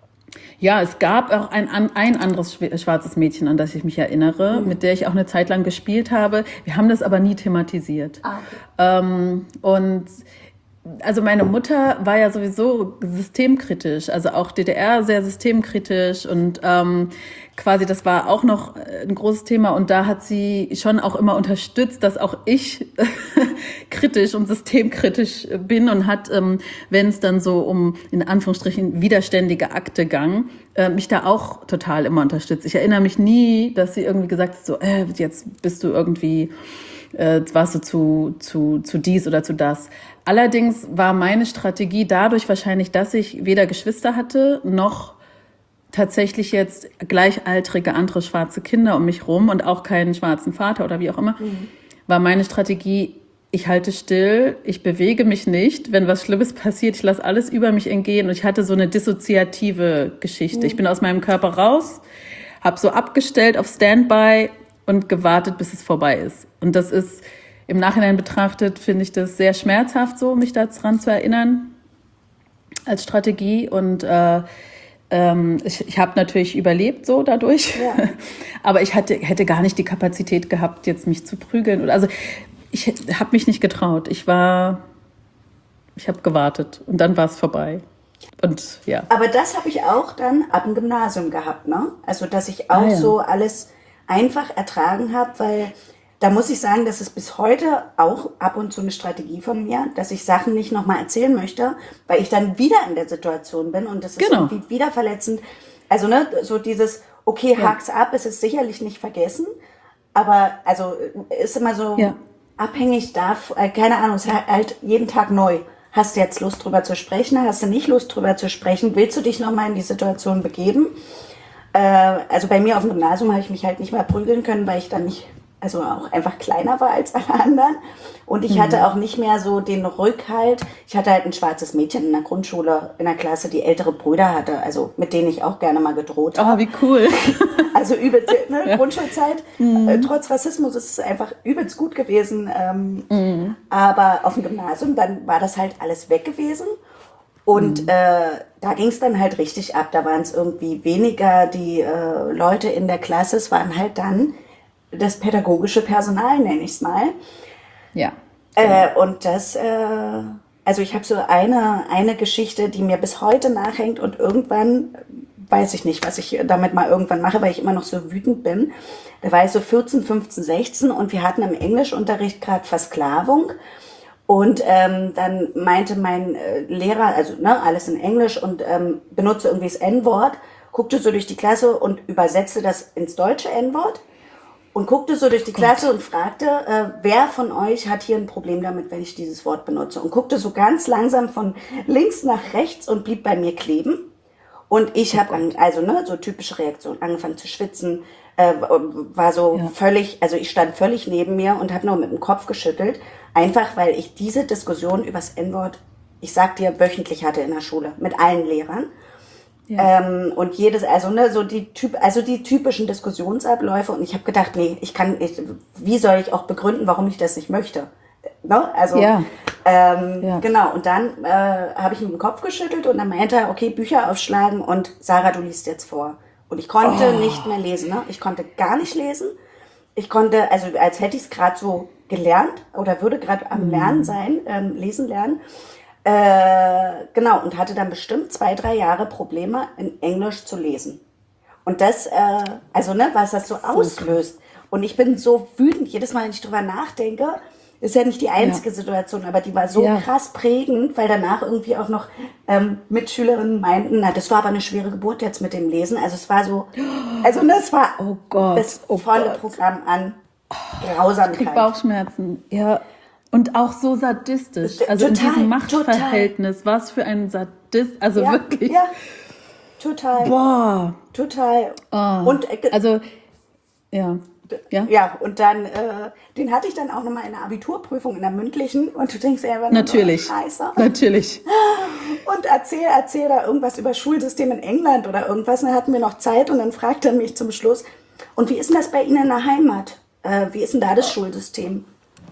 ja, es gab auch ein, ein anderes schwarzes Mädchen, an das ich mich erinnere, mhm. mit der ich auch eine Zeit lang gespielt habe. Wir haben das aber nie thematisiert. Ah, okay. ähm, und also meine Mutter war ja sowieso systemkritisch, also auch D D R sehr systemkritisch und ähm, quasi das war auch noch ein großes Thema und da hat sie schon auch immer unterstützt, dass auch ich kritisch und systemkritisch bin und hat, ähm, wenn es dann so um in Anführungsstrichen widerständige Akte ging, äh, mich da auch total immer unterstützt. Ich erinnere mich nie, dass sie irgendwie gesagt hat, so äh, jetzt bist du irgendwie äh, warst du zu, zu, zu dies oder zu das. Allerdings war meine Strategie dadurch wahrscheinlich, dass ich weder Geschwister hatte, noch tatsächlich jetzt gleichaltrige andere schwarze Kinder um mich rum und auch keinen schwarzen Vater oder wie auch immer, mhm. war meine Strategie, ich halte still, ich bewege mich nicht, wenn was Schlimmes passiert, ich lasse alles über mich entgehen und ich hatte so eine dissoziative Geschichte. Mhm. Ich bin aus meinem Körper raus, habe so abgestellt auf Standby und gewartet, bis es vorbei ist. Und das ist im Nachhinein betrachtet, finde ich das sehr schmerzhaft, so mich daran zu erinnern als Strategie. Und äh, ähm, ich, ich habe natürlich überlebt so dadurch, ja. aber ich hatte, hätte gar nicht die Kapazität gehabt, jetzt mich zu prügeln. Also ich habe mich nicht getraut. Ich war, ich habe gewartet und dann war es vorbei. Und ja. Aber das habe ich auch dann ab dem Gymnasium gehabt, ne? Also dass ich auch ah, ja. so alles einfach ertragen habe, weil da muss ich sagen, das ist bis heute auch ab und zu eine Strategie von mir, dass ich Sachen nicht nochmal erzählen möchte, weil ich dann wieder in der Situation bin und das ist genau. irgendwie wieder verletzend. Also ne, so dieses, okay, ja. hak's ab, es ist sicherlich nicht vergessen, aber also ist immer so ja. abhängig davon, äh, keine Ahnung, es ist halt jeden Tag neu. Hast du jetzt Lust drüber zu sprechen, hast du nicht Lust drüber zu sprechen, willst du dich nochmal in die Situation begeben? Äh, also bei mir auf dem Gymnasium habe ich mich halt nicht mehr prügeln können, weil ich dann nicht also auch einfach kleiner war als alle anderen. Und ich mhm. hatte auch nicht mehr so den Rückhalt. Ich hatte halt ein schwarzes Mädchen in der Grundschule, in der Klasse, die ältere Brüder hatte, also mit denen ich auch gerne mal gedroht habe. Oh, wie cool. Also übelst, ne, ja. Grundschulzeit. Mhm. Äh, trotz Rassismus ist es einfach übelst gut gewesen. Ähm, mhm. Aber auf dem Gymnasium, dann war das halt alles weg gewesen. Und mhm. äh, da ging es dann halt richtig ab. Da waren es irgendwie weniger die äh, Leute in der Klasse. Es waren halt dann das pädagogische Personal, nenne ich es mal. Ja. Äh, und das, äh, also ich habe so eine, eine Geschichte, die mir bis heute nachhängt und irgendwann, weiß ich nicht, was ich damit mal irgendwann mache, weil ich immer noch so wütend bin. Da war ich so vierzehn, fünfzehn, sechzehn und wir hatten im Englischunterricht gerade Versklavung. Und ähm, dann meinte mein äh, Lehrer, also ne, alles in Englisch und ähm, benutze irgendwie das En-Wort, guckte so durch die Klasse und übersetzte das ins deutsche En-Wort. Und guckte so durch die Klasse Gott. und fragte, äh, wer von euch hat hier ein Problem damit, wenn ich dieses Wort benutze? Und guckte so ganz langsam von links nach rechts und blieb bei mir kleben. Und ich habe, also ne, so typische Reaktion, angefangen zu schwitzen, äh, war so ja. völlig, also ich stand völlig neben mir und habe nur mit dem Kopf geschüttelt. Einfach, weil ich diese Diskussion übers En-Wort, ich sag dir, wöchentlich hatte in der Schule, mit allen Lehrern. Ja. Ähm, und jedes, also ne, so die Typ, also die typischen Diskussionsabläufe. Und ich habe gedacht, nee, ich kann, ich, wie soll ich auch begründen, warum ich das nicht möchte? Ne? Also ja. Ähm, ja. genau. Und dann äh, habe ich mit dem Kopf geschüttelt und dann meinte er, okay, Bücher aufschlagen und Sarah, du liest jetzt vor. Und ich konnte oh. nicht mehr lesen. Ne? Ich konnte gar nicht lesen. Ich konnte, also als hätte ich es gerade so gelernt oder würde gerade am Lernen sein, ähm, lesen lernen. Äh, genau, und hatte dann bestimmt zwei, drei Jahre Probleme, in Englisch zu lesen. Und das, äh, also ne, was das so, so auslöst. Cool. Und ich bin so wütend, jedes Mal, wenn ich drüber nachdenke, ist ja nicht die einzige ja. Situation, aber die war so ja. krass prägend, weil danach irgendwie auch noch ähm, Mitschülerinnen meinten, na, das war aber eine schwere Geburt jetzt mit dem Lesen. Also es war so, also ne, es war oh Gott, das oh volle Gott. Programm an Grausamkeit. Ich krieg Bauchschmerzen, ja. Und auch so sadistisch. Also total, in diesem Machtverhältnis. Total. Was für ein Sadist. Also ja, wirklich. Ja, total. Boah. Total. Oh. Und, äh, also, ja. Ja, ja und dann, äh, den hatte ich dann auch nochmal in der Abiturprüfung, in der mündlichen. Und du denkst, er war natürlich. So scheiße. Natürlich. Und erzähl, erzähl da irgendwas über Schulsystem in England oder irgendwas. Und dann hatten wir noch Zeit und dann fragte er mich zum Schluss, und wie ist denn das bei Ihnen in der Heimat? Äh, wie ist denn da das Schulsystem?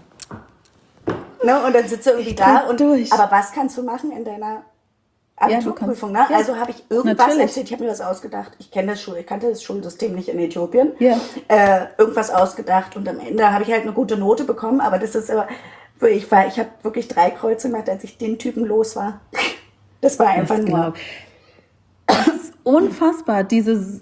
Ne, und dann sitzt du irgendwie da und durch. Aber was kannst du machen in deiner Abiturprüfung? Ja, ne? Ja. Also habe ich irgendwas Natürlich. erzählt, ich habe mir was ausgedacht. Ich kenne das Schul, ich kannte das Schulsystem nicht in Äthiopien. Ja. Äh, irgendwas ausgedacht und am Ende habe ich halt eine gute Note bekommen, aber das ist aber, ich war, ich habe wirklich drei Kreuze gemacht, als ich den Typen los war. Das war einfach das nur. Das ist unfassbar, diese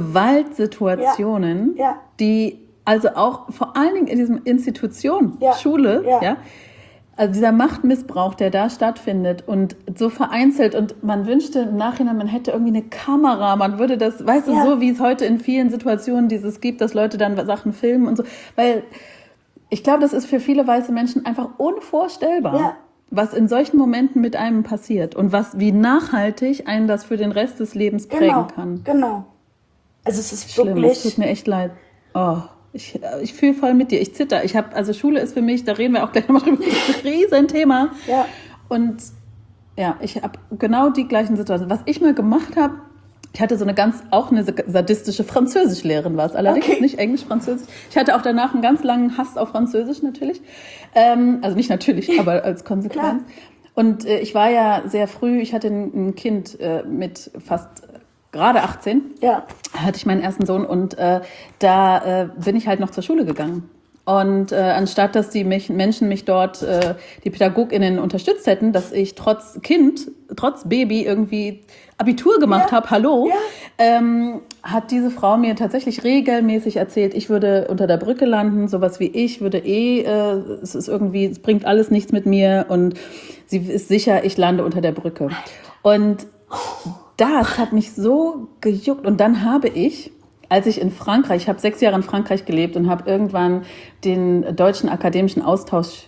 Gewaltsituationen, ja. Ja. die also auch vor allen Dingen in diesem Institution, ja. Schule, ja. ja, also dieser Machtmissbrauch, der da stattfindet und so vereinzelt und man wünschte im Nachhinein, man hätte irgendwie eine Kamera, man würde das, weißt du, ja. so wie es heute in vielen Situationen dieses gibt, dass Leute dann Sachen filmen und so, weil ich glaube, das ist für viele weiße Menschen einfach unvorstellbar, ja. was in solchen Momenten mit einem passiert und was, wie nachhaltig einen das für den Rest des Lebens prägen genau, kann. Genau, also es ist schlimm, wirklich... es tut mir echt leid. Oh. Ich, ich fühle voll mit dir. Ich zitter. Ich habe, also Schule ist für mich, da reden wir auch gleich nochmal drüber, ein Riesenthema. Ja. Und ja, ich habe genau die gleichen Situationen. Was ich mal gemacht habe, ich hatte so eine ganz, auch eine sadistische Französischlehrerin war es allerdings, okay. nicht Englisch, Französisch. Ich hatte auch danach einen ganz langen Hass auf Französisch natürlich. Ähm, also nicht natürlich, aber als Konsequenz. Und äh, ich war ja sehr früh, ich hatte ein, ein Kind äh, mit fast gerade achtzehn, ja. hatte ich meinen ersten Sohn und äh, da äh, bin ich halt noch zur Schule gegangen. Und äh, anstatt, dass die mich, Menschen mich dort, äh, die PädagogInnen unterstützt hätten, dass ich trotz Kind, trotz Baby irgendwie Abitur gemacht ja. habe, hallo, ja. ähm, hat diese Frau mir tatsächlich regelmäßig erzählt, ich würde unter der Brücke landen, sowas wie ich würde eh, äh, es ist irgendwie, es bringt alles nichts mit mir und sie ist sicher, ich lande unter der Brücke. Und das hat mich so gejuckt. Und dann habe ich, als ich in Frankreich, ich habe sechs Jahre in Frankreich gelebt und habe irgendwann den Deutschen Akademischen Austauschdienst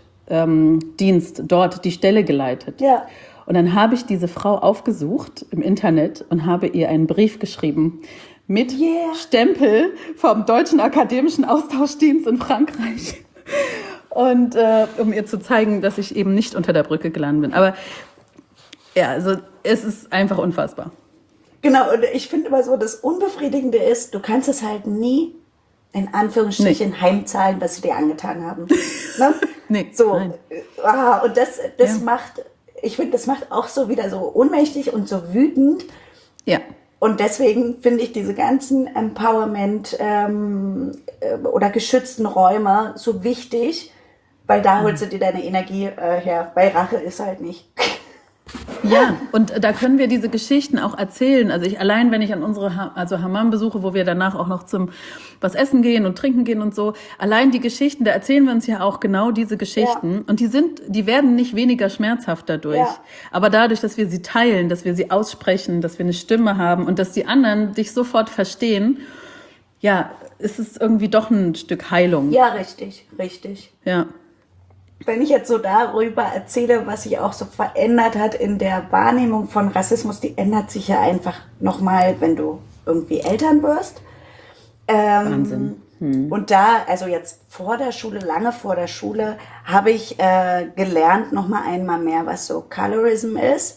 ähm, dort die Stelle geleitet. Ja. Und dann habe ich diese Frau aufgesucht im Internet und habe ihr einen Brief geschrieben mit Yeah. Stempel vom Deutschen Akademischen Austauschdienst in Frankreich. Und äh, um ihr zu zeigen, dass ich eben nicht unter der Brücke gelandet bin. Aber ja, also es ist einfach unfassbar. Genau, und ich finde immer so, das Unbefriedigende ist, du kannst es halt nie in Anführungsstrichen nee. heimzahlen, was sie dir angetan haben. Ne? Nee, so, nein. Ah, und das, das Ja. macht, ich finde, das macht auch so wieder so ohnmächtig und so wütend. Ja. Und deswegen finde ich diese ganzen Empowerment ähm, äh, oder geschützten Räume so wichtig, weil da holst du dir deine Energie äh, her. Bei Rache ist halt nicht. Ja, und da können wir diese Geschichten auch erzählen. Also ich allein, wenn ich an unsere ha- also Hammam besuche, wo wir danach auch noch zum was essen gehen und trinken gehen und so, allein die Geschichten, da erzählen wir uns ja auch genau diese Geschichten. Ja. Und die sind, die werden nicht weniger schmerzhaft dadurch. Ja. Aber dadurch, dass wir sie teilen, dass wir sie aussprechen, dass wir eine Stimme haben und dass die anderen dich sofort verstehen, ja, ist es irgendwie doch ein Stück Heilung. Ja, richtig, richtig. Ja. Wenn ich jetzt so darüber erzähle, was sich auch so verändert hat in der Wahrnehmung von Rassismus, die ändert sich ja einfach nochmal, wenn du irgendwie Eltern wirst. Ähm, Wahnsinn. Hm. Und da, also jetzt vor der Schule, lange vor der Schule, habe ich äh, gelernt nochmal einmal mehr, was so Colorism ist.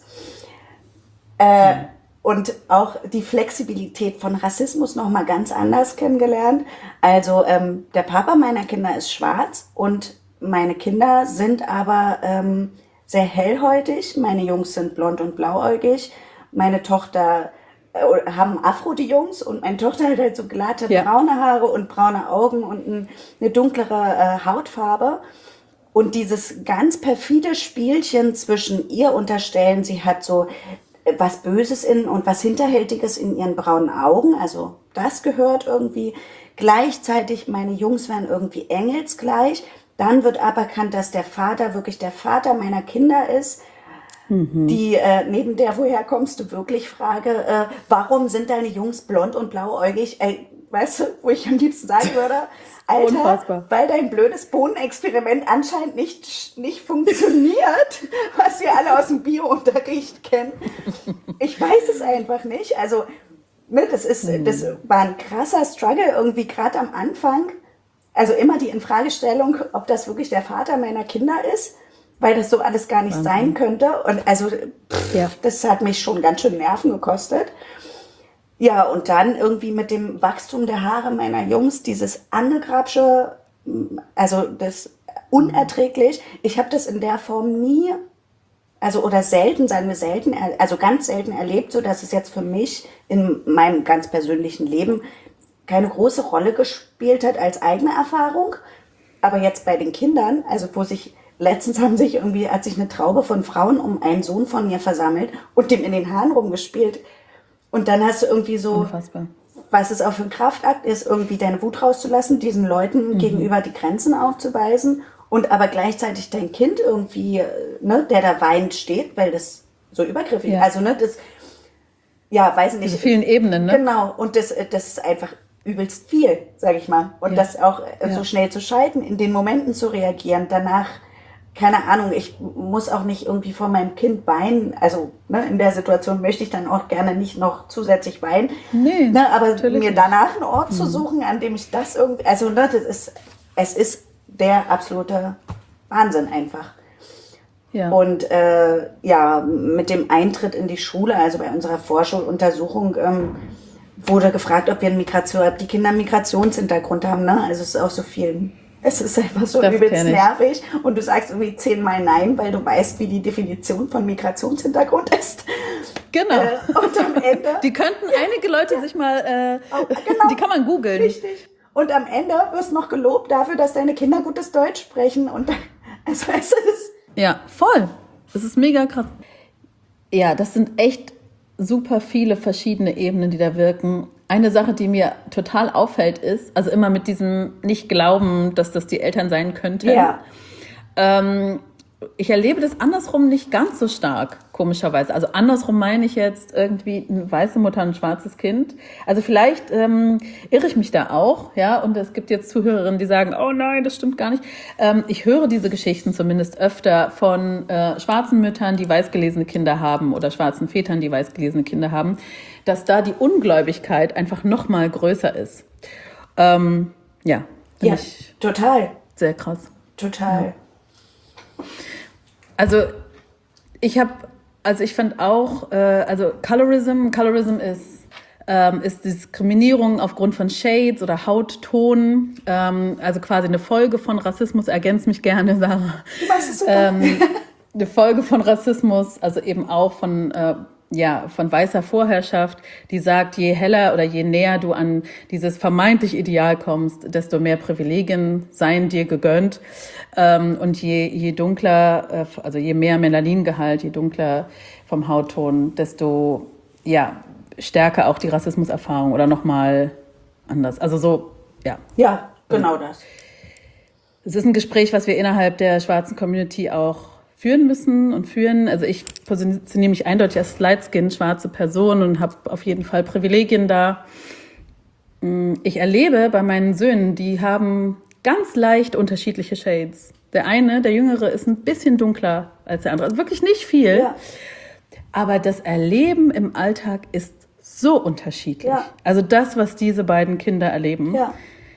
Äh, hm. Und auch die Flexibilität von Rassismus nochmal ganz anders kennengelernt. Also ähm, der Papa meiner Kinder ist schwarz und meine Kinder sind aber ähm, sehr hellhäutig. Meine Jungs sind blond und blauäugig. Meine Tochter äh, haben Afro, die Jungs. Und meine Tochter hat halt so glatte ja. braune Haare und braune Augen und ein, eine dunklere äh, Hautfarbe. Und dieses ganz perfide Spielchen zwischen ihr unterstellen, sie hat so was Böses in und was Hinterhältiges in ihren braunen Augen. Also das gehört irgendwie. Gleichzeitig, meine Jungs werden irgendwie engelsgleich. Dann wird aberkannt, dass der Vater wirklich der Vater meiner Kinder ist. Mhm. Die äh, neben der, woher kommst du wirklich, Frage, äh, warum sind deine Jungs blond und blauäugig? Ey, weißt du, wo ich am liebsten sagen würde, Alter, Unfassbar. Weil dein blödes Bohnenexperiment anscheinend nicht, nicht funktioniert, was wir alle aus dem Bio-Unterricht kennen. Ich weiß es einfach nicht. Also, ne, das ist, mhm. das war ein krasser Struggle irgendwie gerade am Anfang. Also immer die Infragestellung, ob das wirklich der Vater meiner Kinder ist, weil das so alles gar nicht Wahnsinn. Sein könnte. Und also pff, ja. das hat mich schon ganz schön Nerven gekostet. Ja, und dann irgendwie mit dem Wachstum der Haare meiner Jungs, dieses angegrabsche, also das unerträglich. Ich habe das in der Form nie, also oder selten, sagen wir selten, also ganz selten erlebt, so dass es jetzt für mich in meinem ganz persönlichen Leben keine große Rolle gespielt hat als eigene Erfahrung. Aber jetzt bei den Kindern, also wo sich, letztens haben sich irgendwie, hat sich eine Traube von Frauen um einen Sohn von mir versammelt und dem in den Haaren rumgespielt. Und dann hast du irgendwie so, Unfassbar. Was es auch für ein Kraftakt ist, irgendwie deine Wut rauszulassen, diesen Leuten mhm. gegenüber die Grenzen aufzuweisen und aber gleichzeitig dein Kind irgendwie, ne, der da weinend steht, weil das so übergriffig ist. Ja. Also, ne, das, ja, weiß nicht. Diese vielen Ebenen, ne? Genau. Und das, das ist einfach übelst viel, sage ich mal. Und ja. das auch ja. so schnell zu schalten, in den Momenten zu reagieren, danach, keine Ahnung, ich muss auch nicht irgendwie vor meinem Kind weinen. Also ne, in der Situation möchte ich dann auch gerne nicht noch zusätzlich weinen. Nee, ne, aber mir danach einen Ort mhm. zu suchen, an dem ich das irgendwie, also ne, das ist, es ist der absolute Wahnsinn einfach. Ja. Und äh, ja, mit dem Eintritt in die Schule, also bei unserer Vorschuluntersuchung, ähm, wurde gefragt, ob wir einen Migration, ob die Kinder einen Migrationshintergrund haben. Ne? Also es ist auch so viel. Es ist einfach so übelst nervig und du sagst irgendwie zehnmal Nein, weil du weißt, wie die Definition von Migrationshintergrund ist. Genau. Äh, und am Ende... Die könnten einige Leute ja. sich mal... Äh, oh, genau. Die kann man googeln. Richtig. Und am Ende wirst du noch gelobt dafür, dass deine Kinder gutes Deutsch sprechen. Und also, weißt du, das... Ja, voll. Das ist mega krass. Ja, das sind echt super viele verschiedene Ebenen, die da wirken. Eine Sache, die mir total auffällt, ist, also immer mit diesem Nicht-Glauben, dass das die Eltern sein könnten. Ja. Ähm, ich erlebe das andersrum nicht ganz so stark, komischerweise. Also andersrum meine ich jetzt irgendwie eine weiße Mutter, ein schwarzes Kind. Also vielleicht ähm, irre ich mich da auch, ja. Und es gibt jetzt Zuhörerinnen, die sagen, oh nein, das stimmt gar nicht. Ähm, ich höre diese Geschichten zumindest öfter von äh, schwarzen Müttern, die weiß gelesene Kinder haben oder schwarzen Vätern, die weiß gelesene Kinder haben, dass da die Ungläubigkeit einfach noch mal größer ist. Ähm, ja, Ja, ich total, sehr krass. total. Also ich habe, also ich fand auch, äh, also Colorism, Colorism ist, ähm, ist Diskriminierung aufgrund von Shades oder Hautton, ähm, also quasi eine Folge von Rassismus. Ergänz mich gerne, Sarah. Du weißt es super. Ähm, eine Folge von Rassismus, also eben auch von äh, ja von weißer Vorherrschaft, die sagt, je heller oder je näher du an dieses vermeintlich Ideal kommst, desto mehr Privilegien seien dir gegönnt. Ähm, und je, je dunkler, äh, also je mehr Melaningehalt, je dunkler vom Hautton, desto ja stärker auch die Rassismuserfahrung oder nochmal anders. Also so, ja. Ja, genau das. Es ist ein Gespräch, was wir innerhalb der schwarzen Community auch führen müssen und führen. Also ich positioniere mich eindeutig als Lightskin, schwarze Person und habe auf jeden Fall Privilegien da. Ich erlebe bei meinen Söhnen, die haben ganz leicht unterschiedliche Shades. Der eine, der Jüngere, ist ein bisschen dunkler als der andere. Also wirklich nicht viel. Ja. Aber das Erleben im Alltag ist so unterschiedlich. Ja. Also das, was diese beiden Kinder erleben. Ja,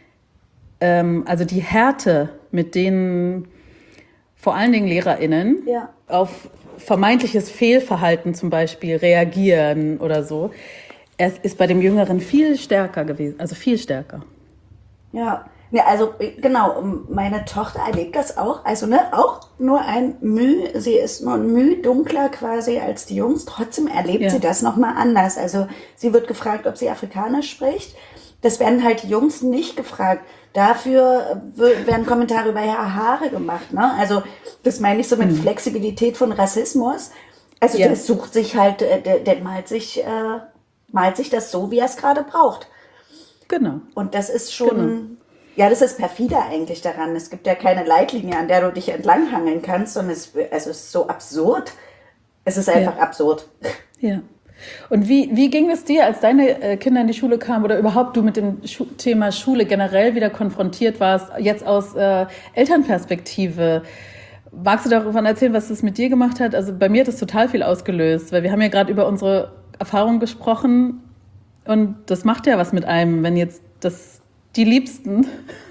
Ähm, also die Härte, mit denen vor allen Dingen LehrerInnen Ja. auf vermeintliches Fehlverhalten zum Beispiel reagieren oder so, es ist bei dem Jüngeren viel stärker gewesen, also viel stärker. ja. Ja, also äh, genau, meine Tochter erlebt das auch. Also ne, auch nur ein Müh, sie ist nur ein Müh dunkler quasi als die Jungs. Trotzdem erlebt Ja. sie das nochmal anders. Also sie wird gefragt, ob sie Afrikanisch spricht. Das werden halt die Jungs nicht gefragt. Dafür w- werden Kommentare über ihre Haare gemacht. Ne? Also das meine ich so mit Flexibilität von Rassismus. Also Ja. der sucht sich halt, äh, der, der malt sich, äh, malt sich das so, wie er es gerade braucht. Genau. Und das ist schon, ja, das ist perfide eigentlich daran. Es gibt ja keine Leitlinie, an der du dich entlanghangeln kannst, sondern es, also es ist so absurd. Es ist einfach Ja. absurd. Ja. Und wie, wie ging es dir, als deine äh, Kinder in die Schule kamen oder überhaupt du mit dem Schu- Thema Schule generell wieder konfrontiert warst, jetzt aus äh, Elternperspektive? Magst du davon erzählen, was das mit dir gemacht hat? Also bei mir hat das total viel ausgelöst, weil wir haben ja gerade über unsere Erfahrungen gesprochen und das macht ja was mit einem, wenn jetzt das, die Liebsten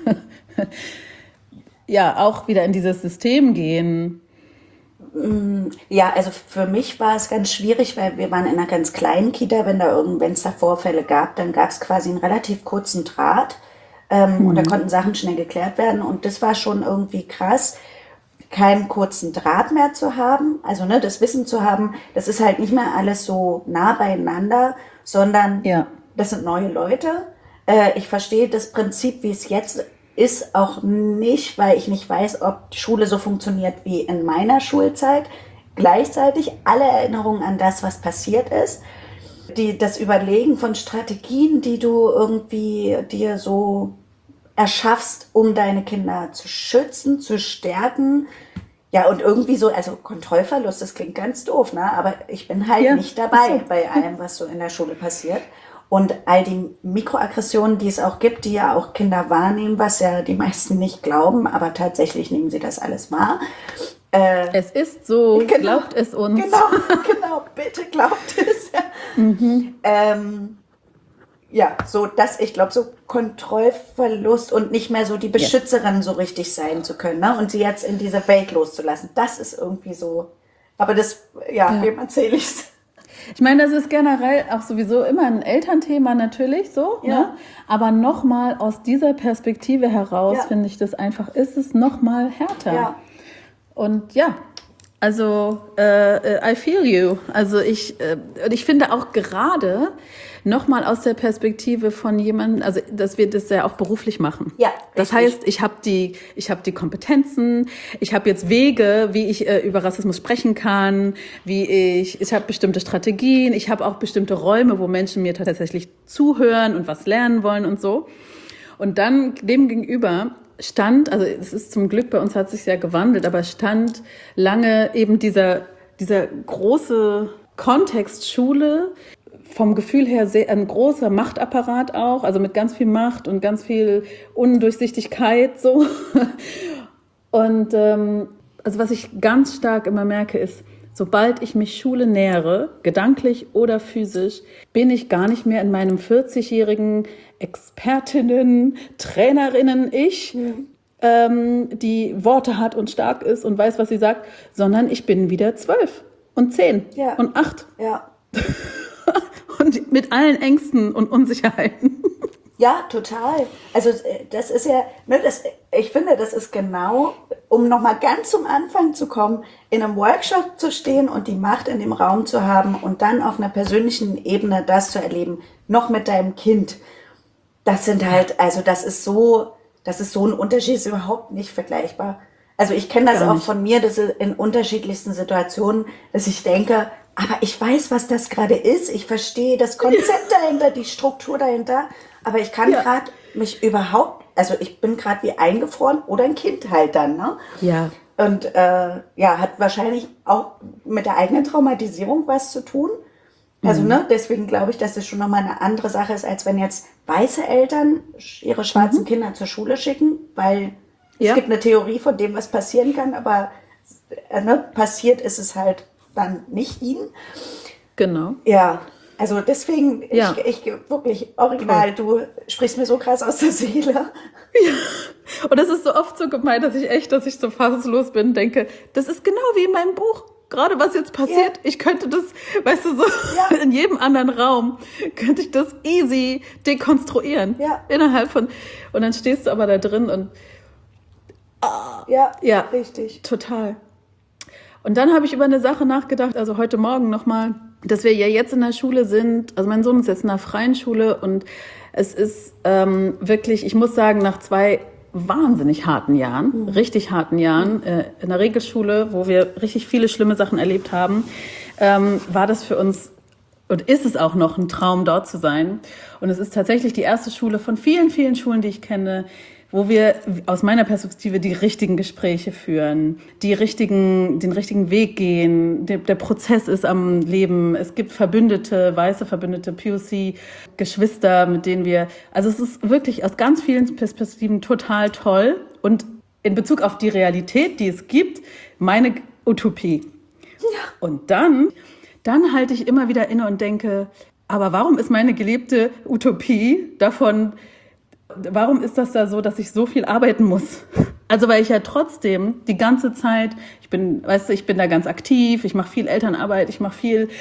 ja auch wieder in dieses System gehen. Ja, also für mich war es ganz schwierig, weil wir waren in einer ganz kleinen Kita. Wenn da irgend, wenn es da Vorfälle gab, dann gab es quasi einen relativ kurzen Draht. Ähm, Und da konnten Sachen schnell geklärt werden. Und das war schon irgendwie krass, keinen kurzen Draht mehr zu haben. Also ne, das Wissen zu haben, das ist halt nicht mehr alles so nah beieinander, sondern Ja. das sind neue Leute. Äh, ich verstehe das Prinzip, wie es jetzt ist, auch nicht, weil ich nicht weiß, ob die Schule so funktioniert wie in meiner Schulzeit. Gleichzeitig alle Erinnerungen an das, was passiert ist, die, das Überlegen von Strategien, die du irgendwie dir so erschaffst, um deine Kinder zu schützen, zu stärken. Ja, und irgendwie so, also Kontrollverlust, das klingt ganz doof, ne? Aber ich bin halt Ja, nicht dabei ist so. bei allem, was so in der Schule passiert. Und all die Mikroaggressionen, die es auch gibt, die ja auch Kinder wahrnehmen, was ja die meisten nicht glauben, aber tatsächlich nehmen sie das alles wahr. Äh, Es ist so, Genau. glaubt es uns. Genau, genau, bitte glaubt es. Ähm, ja, so das, ich glaube, so Kontrollverlust und nicht mehr so die Beschützerin so richtig sein zu können, ne? Und sie jetzt in diese Welt loszulassen, das ist irgendwie so. Aber das, ja, Ja. wem erzähle ich's? Ich meine, das ist generell auch sowieso immer ein Elternthema natürlich so, Ja. ne? Aber nochmal aus dieser Perspektive heraus Ja. finde ich das einfach, ist es nochmal härter. Ja. Und ja, also äh, äh, I feel you. Also ich, äh, und ich finde auch gerade nochmal aus der Perspektive von jemandem, also dass wir das ja auch beruflich machen. Ja, Das richtig. heißt, ich habe die, ich habe die Kompetenzen, ich habe jetzt Wege, wie ich äh, über Rassismus sprechen kann, wie ich, ich habe bestimmte Strategien, ich habe auch bestimmte Räume, wo Menschen mir tatsächlich zuhören und was lernen wollen und so. Und dann dem gegenüber stand, also es ist zum Glück, bei uns hat es sich ja gewandelt, aber stand lange eben dieser dieser große Kontext Schule, vom Gefühl her sehr, ein großer Machtapparat auch, also mit ganz viel Macht und ganz viel Undurchsichtigkeit so. Und ähm, also was ich ganz stark immer merke ist, sobald ich mich Schule nähere, gedanklich oder physisch, bin ich gar nicht mehr in meinem vierzigjährigen Expertinnen, Trainerinnen Ich, mhm. ähm, die Worte hat und stark ist und weiß, was sie sagt, sondern ich bin wieder zwölf und zehn ja. und acht. Ja. Und mit allen Ängsten und Unsicherheiten. Ja, total. Also das ist ja, ne, das, ich finde, das ist genau, um nochmal ganz zum Anfang zu kommen, in einem Workshop zu stehen und die Macht in dem Raum zu haben und dann auf einer persönlichen Ebene das zu erleben, noch mit deinem Kind. Das sind halt, also das ist so, das ist so ein Unterschied, ist überhaupt nicht vergleichbar. Also ich kenne das auch von mir, dass in unterschiedlichsten Situationen, dass ich denke, aber ich weiß, was das gerade ist. Ich verstehe das Konzept dahinter, die Struktur dahinter. Aber ich kann ja. gerade mich überhaupt, also ich bin gerade wie eingefroren oder ein Kind halt dann, ne? Ja. Und äh, ja, hat wahrscheinlich auch mit der eigenen Traumatisierung was zu tun. Also, mhm. ne, deswegen glaube ich, dass es schon nochmal eine andere Sache ist, als wenn jetzt weiße Eltern ihre schwarzen mhm. Kinder zur Schule schicken, weil ja. es gibt eine Theorie von dem, was passieren kann, aber äh, ne, passiert ist es halt dann nicht ihnen. Genau. Ja, also deswegen, ja. ich, ich wirklich original, Toll. Du sprichst mir so krass aus der Seele. Ja. Und das ist so oft so gemeint, dass ich echt, dass ich so fassungslos bin, denke, das ist genau wie in meinem Buch. Gerade was jetzt passiert, ja. ich könnte das, weißt du, so ja. in jedem anderen Raum könnte ich das easy dekonstruieren. Ja. Innerhalb von, und dann stehst du aber da drin und ah, ja, ja, richtig. Total. Und dann habe ich über eine Sache nachgedacht, also heute Morgen nochmal, dass wir ja jetzt in der Schule sind, also mein Sohn ist jetzt in einer freien Schule und es ist ähm, wirklich, ich muss sagen, nach zwei wahnsinnig harten Jahren, mhm. richtig harten Jahren äh, in der Regelschule, wo wir richtig viele schlimme Sachen erlebt haben, ähm, war das für uns und ist es auch noch ein Traum, dort zu sein. Und es ist tatsächlich die erste Schule von vielen, vielen Schulen, die ich kenne, wo wir aus meiner Perspektive die richtigen Gespräche führen, die richtigen, den richtigen Weg gehen. Der, der Prozess ist am Leben. Es gibt Verbündete, weiße Verbündete, P O C, Geschwister, mit denen wir, also es ist wirklich aus ganz vielen Perspektiven total toll. Und in Bezug auf die Realität, die es gibt, meine Utopie. Ja. Und dann, dann halte ich immer wieder inne und denke, aber warum ist meine gelebte Utopie davon, warum ist das da so, dass ich so viel arbeiten muss? Also weil ich ja trotzdem die ganze Zeit, ich bin, weißt du, ich bin da ganz aktiv, ich mache viel Elternarbeit, ich mache viel,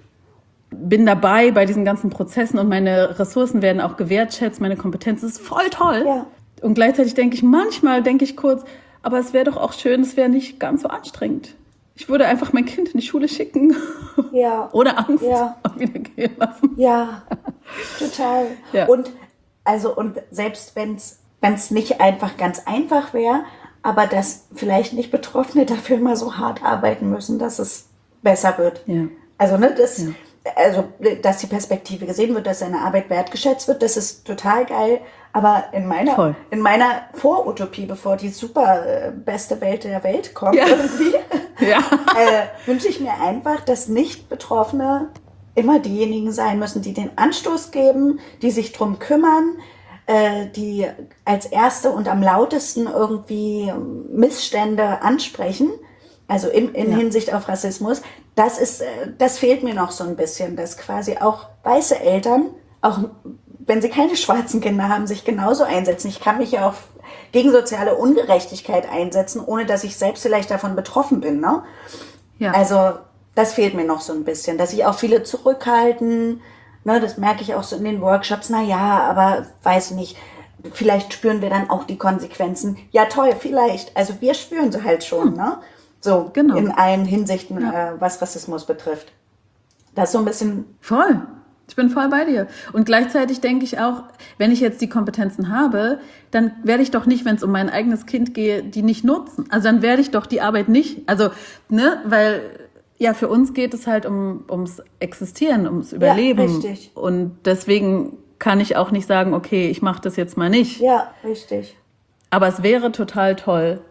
bin dabei bei diesen ganzen Prozessen und meine Ressourcen werden auch gewertschätzt, meine Kompetenz ist voll toll. Ja. Und gleichzeitig denke ich, manchmal denke ich kurz, aber es wäre doch auch schön, es wäre nicht ganz so anstrengend. Ich würde einfach mein Kind in die Schule schicken. Ja. Ohne Angst ja. und wieder gehen lassen. Ja, total. Ja. Und Also und selbst wenn es nicht einfach ganz einfach wäre, aber dass vielleicht nicht Betroffene dafür immer so hart arbeiten müssen, dass es besser wird. Ja. Also ne, das, ja. also dass die Perspektive gesehen wird, dass seine Arbeit wertgeschätzt wird, das ist total geil. Aber in meiner Voll. in meiner Vorutopie, bevor die super äh, beste Welt der Welt kommt, ja. irgendwie, ja. äh, wünsche ich mir einfach, dass nicht Betroffene immer diejenigen sein müssen, die den Anstoß geben, die sich drum kümmern, äh, die als Erste und am lautesten irgendwie Missstände ansprechen, also in, in ja. Hinsicht auf Rassismus. Das ist, äh, das fehlt mir noch so ein bisschen, dass quasi auch weiße Eltern, auch wenn sie keine schwarzen Kinder haben, sich genauso einsetzen. Ich kann mich ja auch gegen soziale Ungerechtigkeit einsetzen, ohne dass ich selbst vielleicht davon betroffen bin, ne? Ja. Also das fehlt mir noch so ein bisschen, dass sich auch viele zurückhalten. Ne, das merke ich auch so in den Workshops. Na ja, aber weiß nicht, vielleicht spüren wir dann auch die Konsequenzen. Ja, toll, vielleicht. Also wir spüren sie halt schon, hm. ne? So genau. in allen Hinsichten, ja. äh, was Rassismus betrifft. Das ist so ein bisschen... Voll. Ich bin voll bei dir. Und gleichzeitig denke ich auch, wenn ich jetzt die Kompetenzen habe, dann werde ich doch nicht, wenn es um mein eigenes Kind geht, die nicht nutzen. Also dann werde ich doch die Arbeit nicht, also, ne, weil... Ja, für uns geht es halt um ums Existieren, ums Überleben. Ja, richtig. Und deswegen kann ich auch nicht sagen, okay, ich mache das jetzt mal nicht. Ja, richtig. Aber es wäre total toll,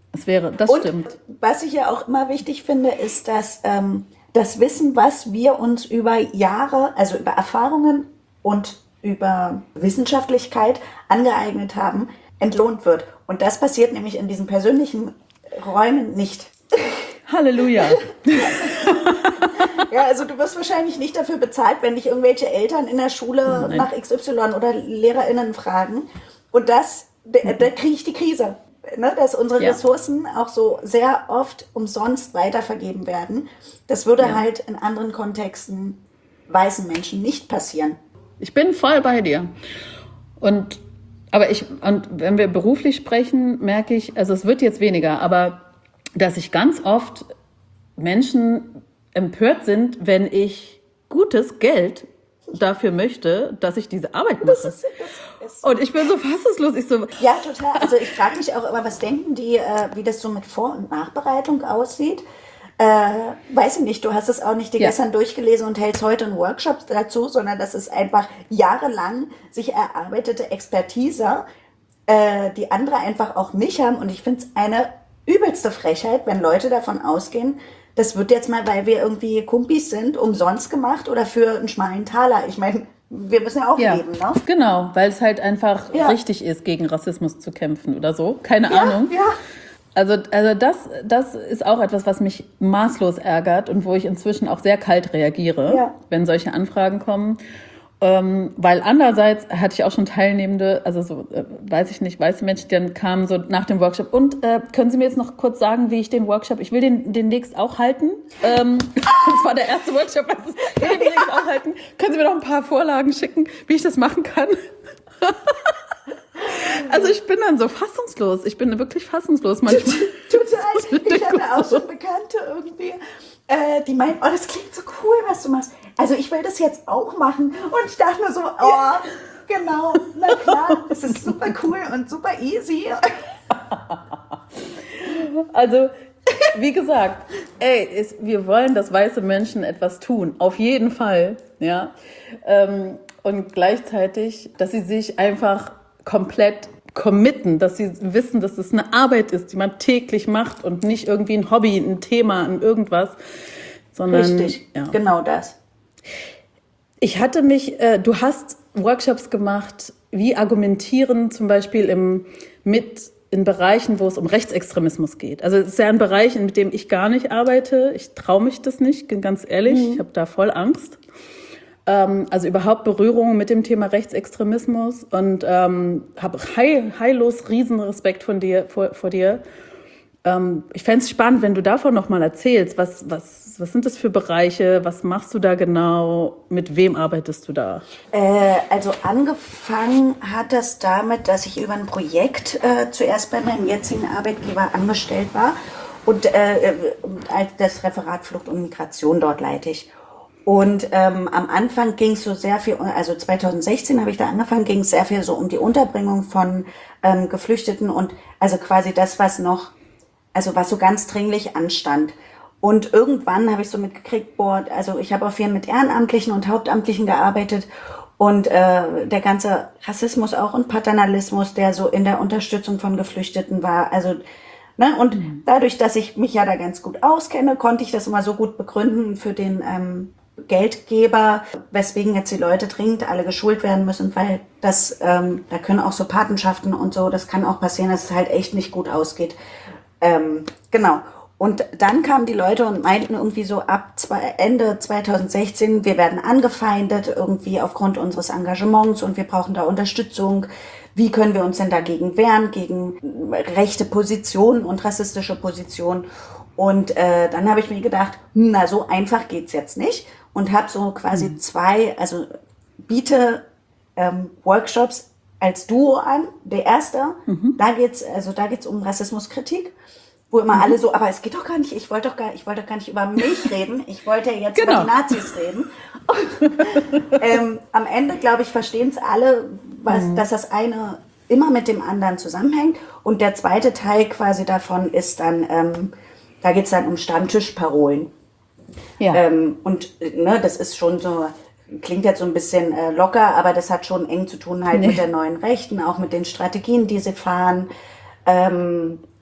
Es wäre, das Und stimmt. was ich ja auch immer wichtig finde, ist, dass ähm, das Wissen, was wir uns über Jahre, also über Erfahrungen und über Wissenschaftlichkeit angeeignet haben, entlohnt wird. Und das passiert nämlich in diesen persönlichen Räumen nicht. Halleluja. Ja, also du wirst wahrscheinlich nicht dafür bezahlt, wenn dich irgendwelche Eltern in der Schule Nein. nach X Y oder LehrerInnen fragen. Und das, da, da kriege ich die Krise. Ne, dass unsere Ja. Ressourcen auch so sehr oft umsonst weitervergeben werden. Das würde Ja. halt in anderen Kontexten weißen Menschen nicht passieren. Ich bin voll bei dir. Und, aber ich, und wenn wir beruflich sprechen, merke ich, also es wird jetzt weniger, aber dass ich ganz oft Menschen empört sind, wenn ich gutes Geld dafür möchte, dass ich diese Arbeit mache. Das ist, das ist, Und ich bin so fassungslos. Ich so, ja, total. Also ich frage mich auch immer, was denken die, äh, wie das so mit Vor- und Nachbereitung aussieht. Äh, weiß ich nicht, du hast es auch nicht dir Ja. gestern durchgelesen und hältst heute einen Workshop dazu, sondern das ist einfach jahrelang sich erarbeitete Expertise, äh, die andere einfach auch nicht haben. Und ich finde es eine übelste Frechheit, wenn Leute davon ausgehen, das wird jetzt mal, weil wir irgendwie Kumpis sind, umsonst gemacht oder für einen schmalen Taler. Ich meine, wir müssen ja auch ja, leben, ne? genau, weil es halt einfach Ja. richtig ist, gegen Rassismus zu kämpfen oder so. Keine Ja, Ahnung. ja. Also, also das, das ist auch etwas, was mich maßlos ärgert und wo ich inzwischen auch sehr kalt reagiere, Ja. wenn solche Anfragen kommen. Ähm, weil andererseits hatte ich auch schon Teilnehmende, also so, äh, weiß ich nicht, weiße Menschen, die dann kamen so nach dem Workshop. Und äh, können Sie mir jetzt noch kurz sagen, wie ich den Workshop, ich will den demnächst auch halten. Ähm, das war der erste Workshop, also, ich will den demnächst auch halten. Können Sie mir noch ein paar Vorlagen schicken, wie ich das machen kann? Also ich bin dann so fassungslos. Ich bin wirklich fassungslos manchmal. Total. Ich hatte auch schon Bekannte irgendwie, äh, die meinen, oh, das klingt so cool, was du machst. Also ich will das jetzt auch machen. Und ich dachte mir so, oh, genau, na klar, es ist super cool und super easy. Also, wie gesagt, ey, ist, wir wollen, dass weiße Menschen etwas tun. Auf jeden Fall, ja. Ähm, und gleichzeitig, dass sie sich einfach komplett committen, dass sie wissen, dass es eine Arbeit ist, die man täglich macht und nicht irgendwie ein Hobby, ein Thema, ein irgendwas, sondern Richtig, ja. genau das. Ich hatte mich, äh, du hast Workshops gemacht, wie argumentieren zum Beispiel im, mit in Bereichen, wo es um Rechtsextremismus geht. Also es ist ja ein Bereich, in dem ich gar nicht arbeite. Ich traue mich das nicht, ganz ehrlich. Mhm. Ich habe da voll Angst. Ähm, also überhaupt Berührungen mit dem Thema Rechtsextremismus und ähm, habe heil, heillos riesen Respekt von dir, vor, vor dir. Ähm, ich fände es spannend, wenn du davon noch mal erzählst. Was, was, was sind das für Bereiche? Was machst du da genau? Mit wem arbeitest du da? Äh, also angefangen hat das damit, dass ich über ein Projekt äh, zuerst bei meinem jetzigen Arbeitgeber angestellt war und äh, als das Referat Flucht und Migration dort leite ich. Und ähm, am Anfang ging es so sehr viel, also zwanzig sechzehn habe ich da angefangen, ging es sehr viel so um die Unterbringung von ähm, Geflüchteten und also quasi das, was noch, also was so ganz dringlich anstand. Und irgendwann habe ich so mitgekriegt, boah, also ich habe auch viel mit Ehrenamtlichen und Hauptamtlichen gearbeitet und äh, der ganze Rassismus auch und Paternalismus, der so in der Unterstützung von Geflüchteten war, also ne, und mhm. dadurch, dass ich mich ja da ganz gut auskenne, konnte ich das immer so gut begründen für den ähm, Geldgeber, weswegen jetzt die Leute dringend alle geschult werden müssen, weil das, ähm, da können auch so Patenschaften und so, das kann auch passieren, dass es halt echt nicht gut ausgeht. Ähm, genau. Und dann kamen die Leute und meinten irgendwie so ab zwei, Ende zwanzig sechzehn, wir werden angefeindet irgendwie aufgrund unseres Engagements und wir brauchen da Unterstützung. Wie können wir uns denn dagegen wehren, gegen rechte Positionen und rassistische Positionen? Und äh, dann habe ich mir gedacht, na, so einfach geht's jetzt nicht. Und habe so quasi mhm. zwei, also biete ähm, Workshops als Duo an. Der erste, mhm. da geht's, also da geht's um Rassismuskritik, wo immer mhm. alle so, aber es geht doch gar nicht, ich wollte doch gar, ich wollte doch gar nicht über mich reden, ich wollte jetzt genau. über die Nazis reden. Und, ähm, am Ende, glaube ich, verstehen es alle, was, mhm. dass das eine immer mit dem anderen zusammenhängt. Und der zweite Teil quasi davon ist dann, ähm, da geht's dann um Stammtischparolen. Ja. Ähm, und ne, das ist schon so, klingt jetzt so ein bisschen äh, locker, aber das hat schon eng zu tun halt nee. mit der neuen Rechten, auch mit den Strategien, die sie fahren. Ähm,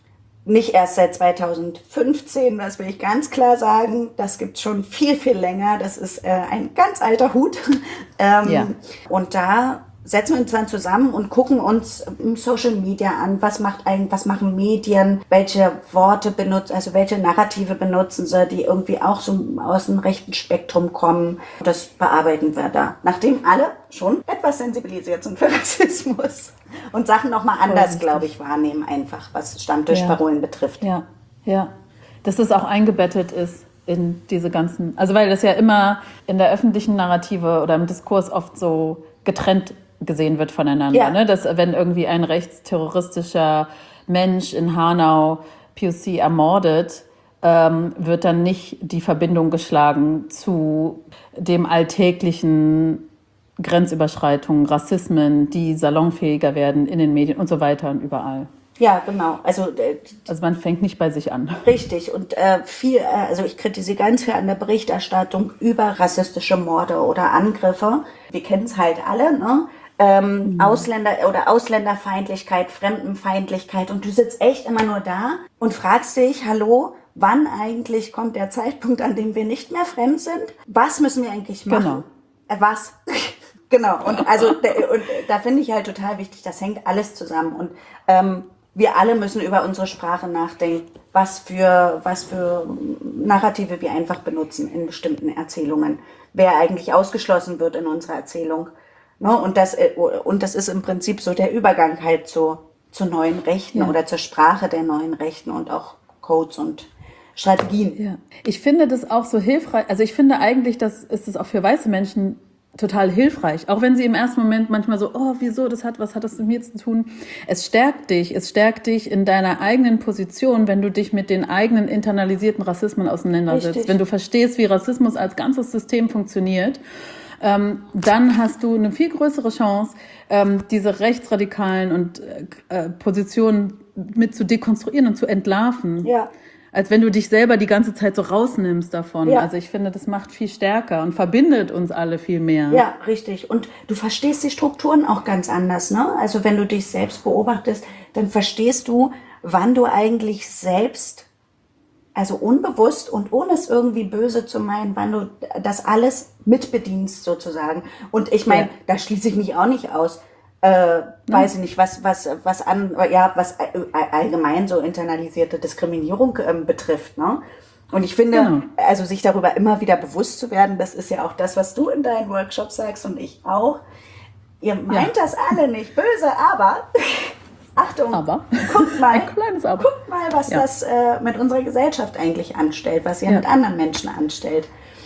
nicht erst seit zweitausendfünfzehn, das will ich ganz klar sagen. Das gibt's schon viel, viel länger. Das ist äh, ein ganz alter Hut. ähm, ja. Und da setzen wir uns dann zusammen und gucken uns Social Media an. Was macht eigentlich, was machen Medien? Welche Worte benutzen, also welche Narrative benutzen sie, die irgendwie auch so aus dem rechten Spektrum kommen? Das bearbeiten wir da. Nachdem alle schon etwas sensibilisiert sind für Rassismus und Sachen nochmal anders, glaube ich, wahrnehmen einfach, was Stammtischparolen ja. betrifft. Ja, ja. Dass das auch eingebettet ist in diese ganzen, also weil das ja immer in der öffentlichen Narrative oder im Diskurs oft so getrennt gesehen wird voneinander. Ja. Ne? Dass wenn irgendwie ein rechtsterroristischer Mensch in Hanau P O C ermordet, ähm, wird dann nicht die Verbindung geschlagen zu dem alltäglichen Grenzüberschreitungen, Rassismen, die salonfähiger werden in den Medien und so weiter und überall. Ja, genau. Also, äh, also man fängt nicht bei sich an. Richtig. Und äh, viel, äh, also ich kritisiere ganz viel an der Berichterstattung über rassistische Morde oder Angriffe. Wir kennen es halt alle, ne? Ähm, mhm. Ausländer oder Ausländerfeindlichkeit, Fremdenfeindlichkeit. Und du sitzt echt immer nur da und fragst dich, hallo, wann eigentlich kommt der Zeitpunkt, an dem wir nicht mehr fremd sind? Was müssen wir eigentlich machen? Genau. Äh, was? Genau. Und also der, und da finde ich halt total wichtig, das hängt alles zusammen. Und ähm, wir alle müssen über unsere Sprache nachdenken, was für, was für Narrative wir einfach benutzen in bestimmten Erzählungen. Wer eigentlich ausgeschlossen wird in unserer Erzählung. Ne? Und, das, und das ist im Prinzip so der Übergang halt zu, zu neuen Rechten ja. oder zur Sprache der neuen Rechten und auch Codes und Strategien. Ja. Ich finde das auch so hilfreich. Also ich finde eigentlich, das ist es auch für weiße Menschen total hilfreich. Auch wenn sie im ersten Moment manchmal so, oh, wieso, das hat, was hat das mit mir zu tun? Es stärkt dich, es stärkt dich in deiner eigenen Position, wenn du dich mit den eigenen internalisierten Rassismen auseinandersetzt. Richtig. Wenn du verstehst, wie Rassismus als ganzes System funktioniert, ähm, dann hast du eine viel größere Chance, ähm, diese rechtsradikalen und äh, Positionen mit zu dekonstruieren und zu entlarven. Ja. Als wenn du dich selber die ganze Zeit so rausnimmst davon. Ja. Also ich finde, das macht viel stärker und verbindet uns alle viel mehr. Ja, richtig. Und du verstehst die Strukturen auch ganz anders, ne? Also wenn du dich selbst beobachtest, dann verstehst du, wann du eigentlich selbst, also unbewusst und ohne es irgendwie böse zu meinen, wann du das alles mitbedienst sozusagen. Und ich meine, ja. da schließe ich mich auch nicht aus. Äh, weiß ich nicht, was, was, was an, ja, was allgemein so internalisierte Diskriminierung ähm, betrifft, ne? Und ich finde, genau. also sich darüber immer wieder bewusst zu werden, das ist ja auch das, was du in deinen Workshops sagst und ich auch. Ihr meint ja. das alle nicht böse, aber Achtung, aber. guckt mal, ein kleines Aber. guckt mal, was ja. das äh, mit unserer Gesellschaft eigentlich anstellt, was ihr ja. mit anderen Menschen anstellt.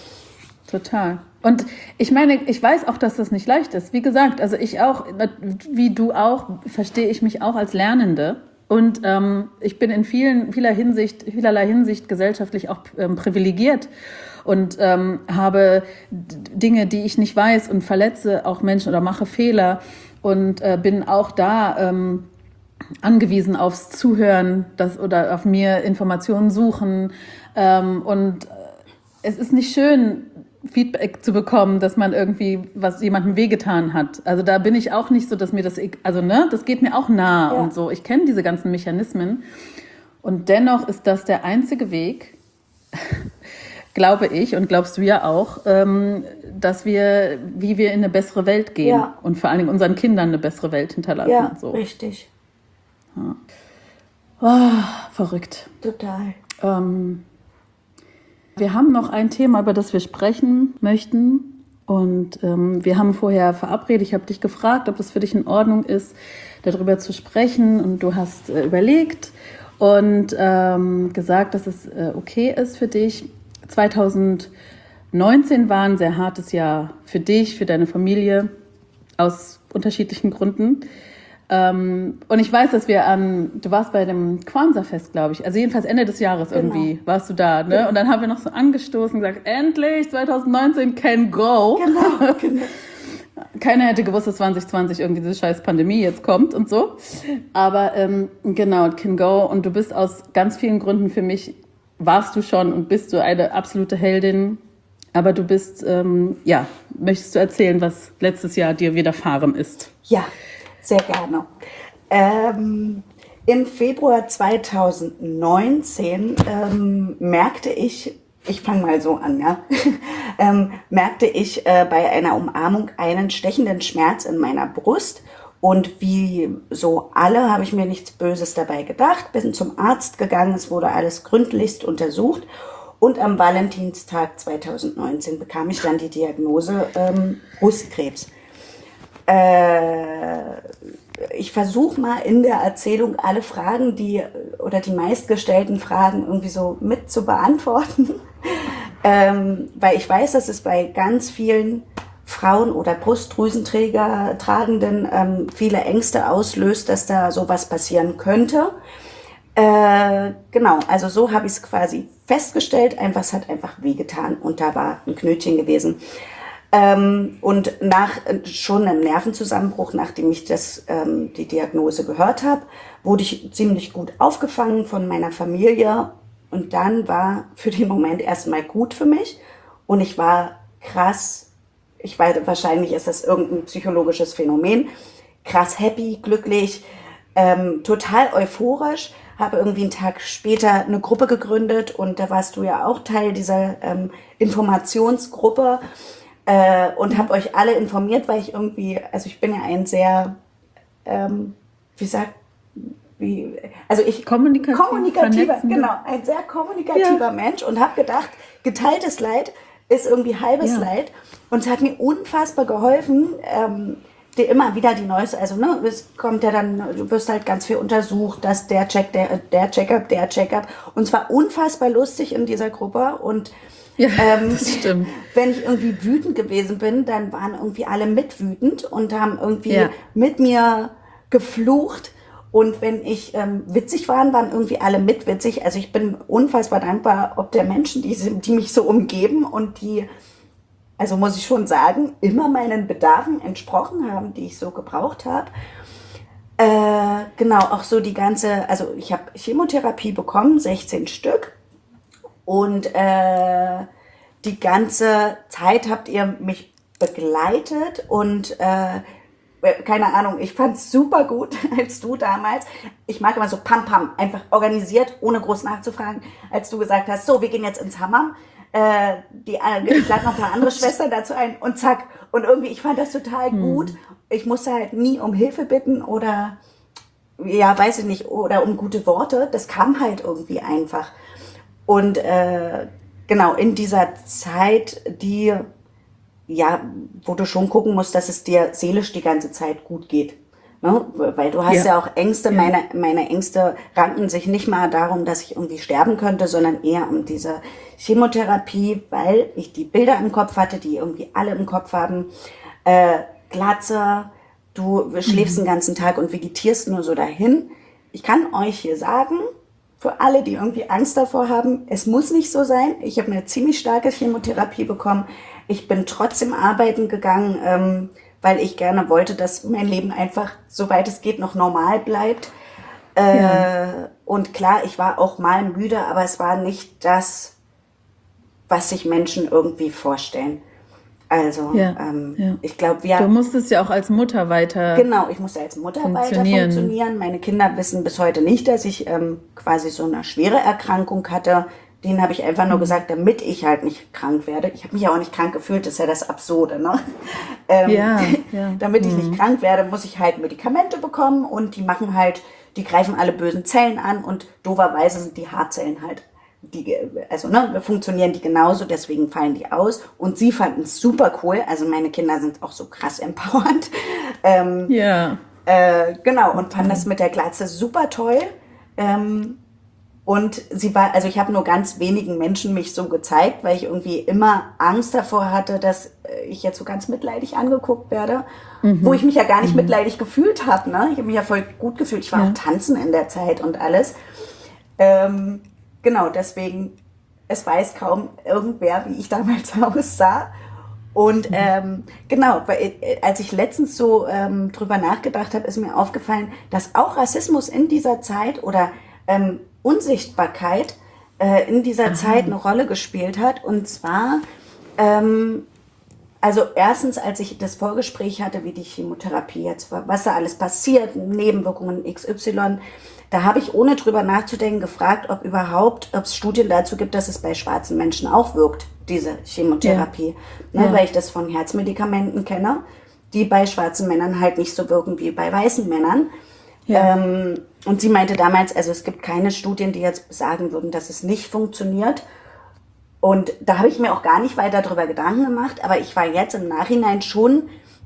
Total. Und ich meine, ich weiß auch, dass das nicht leicht ist. Wie gesagt, also ich auch, wie du auch, verstehe ich mich auch als Lernende. Und ähm, ich bin in vielen, vieler Hinsicht, vielerlei Hinsicht gesellschaftlich auch ähm, privilegiert und ähm, habe Dinge, die ich nicht weiß und verletze auch Menschen oder mache Fehler und äh, bin auch da ähm, angewiesen aufs Zuhören das, oder auf mir Informationen suchen. Ähm, und es ist nicht schön, Feedback zu bekommen, dass man irgendwie was jemandem wehgetan hat. Also da bin ich auch nicht so, dass mir das, also ne, das geht mir auch nah ja. und so. Ich kenne diese ganzen Mechanismen und dennoch ist das der einzige Weg, glaube ich und glaubst du ja auch, ähm, dass wir, wie wir in eine bessere Welt gehen ja. und vor allen Dingen unseren Kindern eine bessere Welt hinterlassen. Ja, so. richtig. Ja. Oh, verrückt. Total. Ähm, Wir haben noch ein Thema, über das wir sprechen möchten. Und ähm, wir haben vorher verabredet, ich habe dich gefragt, ob es für dich in Ordnung ist, darüber zu sprechen. Und du hast äh, überlegt und ähm, gesagt, dass es äh, okay ist für dich. zwanzig neunzehn war ein sehr hartes Jahr für dich, für deine Familie, aus unterschiedlichen Gründen. Ähm, und ich weiß, dass wir an, du warst bei dem Kwanzaa-Fest, glaube ich, also jedenfalls Ende des Jahres irgendwie genau. warst du da, ne? Genau. Und dann haben wir noch so angestoßen und gesagt, endlich zwanzig neunzehn can go. Genau, genau. Keiner hätte gewusst, dass zwanzig zwanzig irgendwie diese scheiß Pandemie jetzt kommt und so. Aber ähm, genau, can go. Und du bist aus ganz vielen Gründen für mich, warst du schon und bist du eine absolute Heldin. Aber du bist, ähm, ja, möchtest du erzählen, was letztes Jahr dir widerfahren ist? Ja. Sehr gerne. Ähm, im Februar zweitausendneunzehn ähm, merkte ich, ich fange mal so an, ja, ähm, merkte ich äh, bei einer Umarmung einen stechenden Schmerz in meiner Brust. Und wie so alle habe ich mir nichts Böses dabei gedacht, bin zum Arzt gegangen, es wurde alles gründlichst untersucht. Und am Valentinstag zweitausendneunzehn bekam ich dann die Diagnose ähm, Brustkrebs. Äh, ich versuche mal in der Erzählung alle Fragen, die oder die meistgestellten Fragen irgendwie so mit zu beantworten, ähm, weil ich weiß, dass es bei ganz vielen Frauen oder Brustdrüsenträger Tragenden ähm, viele Ängste auslöst, dass da sowas passieren könnte. Äh, genau, also so habe ich es quasi festgestellt. Einfach, es hat einfach wehgetan und da war ein Knötchen gewesen. Ähm, und nach schon einem Nervenzusammenbruch, nachdem ich das, ähm, die Diagnose gehört habe, wurde ich ziemlich gut aufgefangen von meiner Familie. Und dann war für den Moment erstmal gut für mich. Und ich war krass, ich weiß, wahrscheinlich ist das irgendein psychologisches Phänomen, krass happy, glücklich, ähm, total euphorisch. Habe irgendwie einen Tag später eine Gruppe gegründet und da warst du ja auch Teil dieser ähm, Informationsgruppe. Äh, und habe euch alle informiert, weil ich irgendwie, also ich bin ja ein sehr, ähm, wie sagt, wie, also ich, Kommunikativ, kommunikativer, genau, ein sehr kommunikativer ja. Mensch und habe gedacht, geteiltes Leid ist irgendwie halbes ja. Leid und es hat mir unfassbar geholfen, ähm, dir immer wieder die neueste, also ne, es kommt ja dann, du wirst halt ganz viel untersucht, dass der Check, der, der Check-up, der Check-up und es war unfassbar lustig in dieser Gruppe und Ja, ähm, das stimmt. Wenn ich irgendwie wütend gewesen bin, dann waren irgendwie alle mit wütend und haben irgendwie ja. mit mir geflucht. Und wenn ich ähm, witzig war, waren irgendwie alle mit witzig. Also ich bin unfassbar dankbar, ob der Menschen, die, die mich so umgeben und die, also muss ich schon sagen, immer meinen Bedarfen entsprochen haben, die ich so gebraucht habe. Äh, genau, auch so die ganze, also ich habe Chemotherapie bekommen, sechzehn Stück. Und äh, die ganze Zeit habt ihr mich begleitet und äh, keine Ahnung, ich fand's super gut, als du damals, ich mag immer so pam pam, einfach organisiert, ohne groß nachzufragen, als du gesagt hast, so, wir gehen jetzt ins Hammam, äh, die, ich lade noch ein paar andere Schwestern dazu ein und zack. Und irgendwie, ich fand das total gut. Hm. Ich musste halt nie um Hilfe bitten oder, ja, weiß ich nicht, oder um gute Worte. Das kam halt irgendwie einfach. Und äh, genau, in dieser Zeit, die, ja, wo du schon gucken musst, dass es dir seelisch die ganze Zeit gut geht. Ne? Weil du hast ja, ja auch Ängste. Ja. Meine, meine Ängste ranken sich nicht mal darum, dass ich irgendwie sterben könnte, sondern eher um diese Chemotherapie, weil ich die Bilder im Kopf hatte, die irgendwie alle im Kopf haben. Äh, Glatze, du schläfst mhm. den ganzen Tag und vegetierst nur so dahin. Ich kann euch hier sagen, für alle, die irgendwie Angst davor haben, es muss nicht so sein. Ich habe eine ziemlich starke Chemotherapie bekommen. Ich bin trotzdem arbeiten gegangen, ähm, weil ich gerne wollte, dass mein Leben einfach, soweit es geht, noch normal bleibt. Äh, ja. Und klar, ich war auch mal müde, aber es war nicht das, was sich Menschen irgendwie vorstellen. Also, ja, ähm, ja. ich glaube, wir... Du musstest ja auch als Mutter weiter Genau, ich musste als Mutter funktionieren. weiter funktionieren. Meine Kinder wissen bis heute nicht, dass ich ähm, quasi so eine schwere Erkrankung hatte. Denen habe ich einfach nur gesagt, damit ich halt nicht krank werde. Ich habe mich ja auch nicht krank gefühlt, das ist ja das Absurde, ne? Ähm, ja, ja. Damit ich mhm. nicht krank werde, muss ich halt Medikamente bekommen und die machen halt, die greifen alle bösen Zellen an und dooferweise sind die Haarzellen halt, die, also ne, funktionieren die genauso, deswegen fallen die aus. Und sie fanden es super cool, also meine Kinder sind auch so krass empowernd. Ähm, ja. Äh, genau, und fanden das mit der Glatze super toll. Ähm, Und sie war, also ich habe nur ganz wenigen Menschen mich so gezeigt, weil ich irgendwie immer Angst davor hatte, dass ich jetzt so ganz mitleidig angeguckt werde, mhm. wo ich mich ja gar nicht mhm. mitleidig gefühlt habe. Ne? Ich habe mich ja voll gut gefühlt. Ich war ja. auch tanzen in der Zeit und alles. Ähm, genau, deswegen, es weiß kaum irgendwer, wie ich damals aussah. Und mhm. ähm, genau, weil, als ich letztens so ähm, drüber nachgedacht habe, ist mir aufgefallen, dass auch Rassismus in dieser Zeit oder ähm, Unsichtbarkeit äh, in dieser Aha. Zeit eine Rolle gespielt hat. Und zwar ähm, Also erstens, als ich das Vorgespräch hatte, wie die Chemotherapie jetzt war, was da alles passiert, Nebenwirkungen X Y, da habe ich ohne drüber nachzudenken gefragt, ob überhaupt, ob es Studien dazu gibt, dass es bei schwarzen Menschen auch wirkt, diese Chemotherapie. Ja. Ne, ja. Weil ich das von Herzmedikamenten kenne, die bei schwarzen Männern halt nicht so wirken wie bei weißen Männern. Ja. Ähm, und sie meinte damals, also es gibt keine Studien, die jetzt sagen würden, dass es nicht funktioniert. Und da habe ich mir auch gar nicht weiter drüber Gedanken gemacht, aber ich war jetzt im Nachhinein schon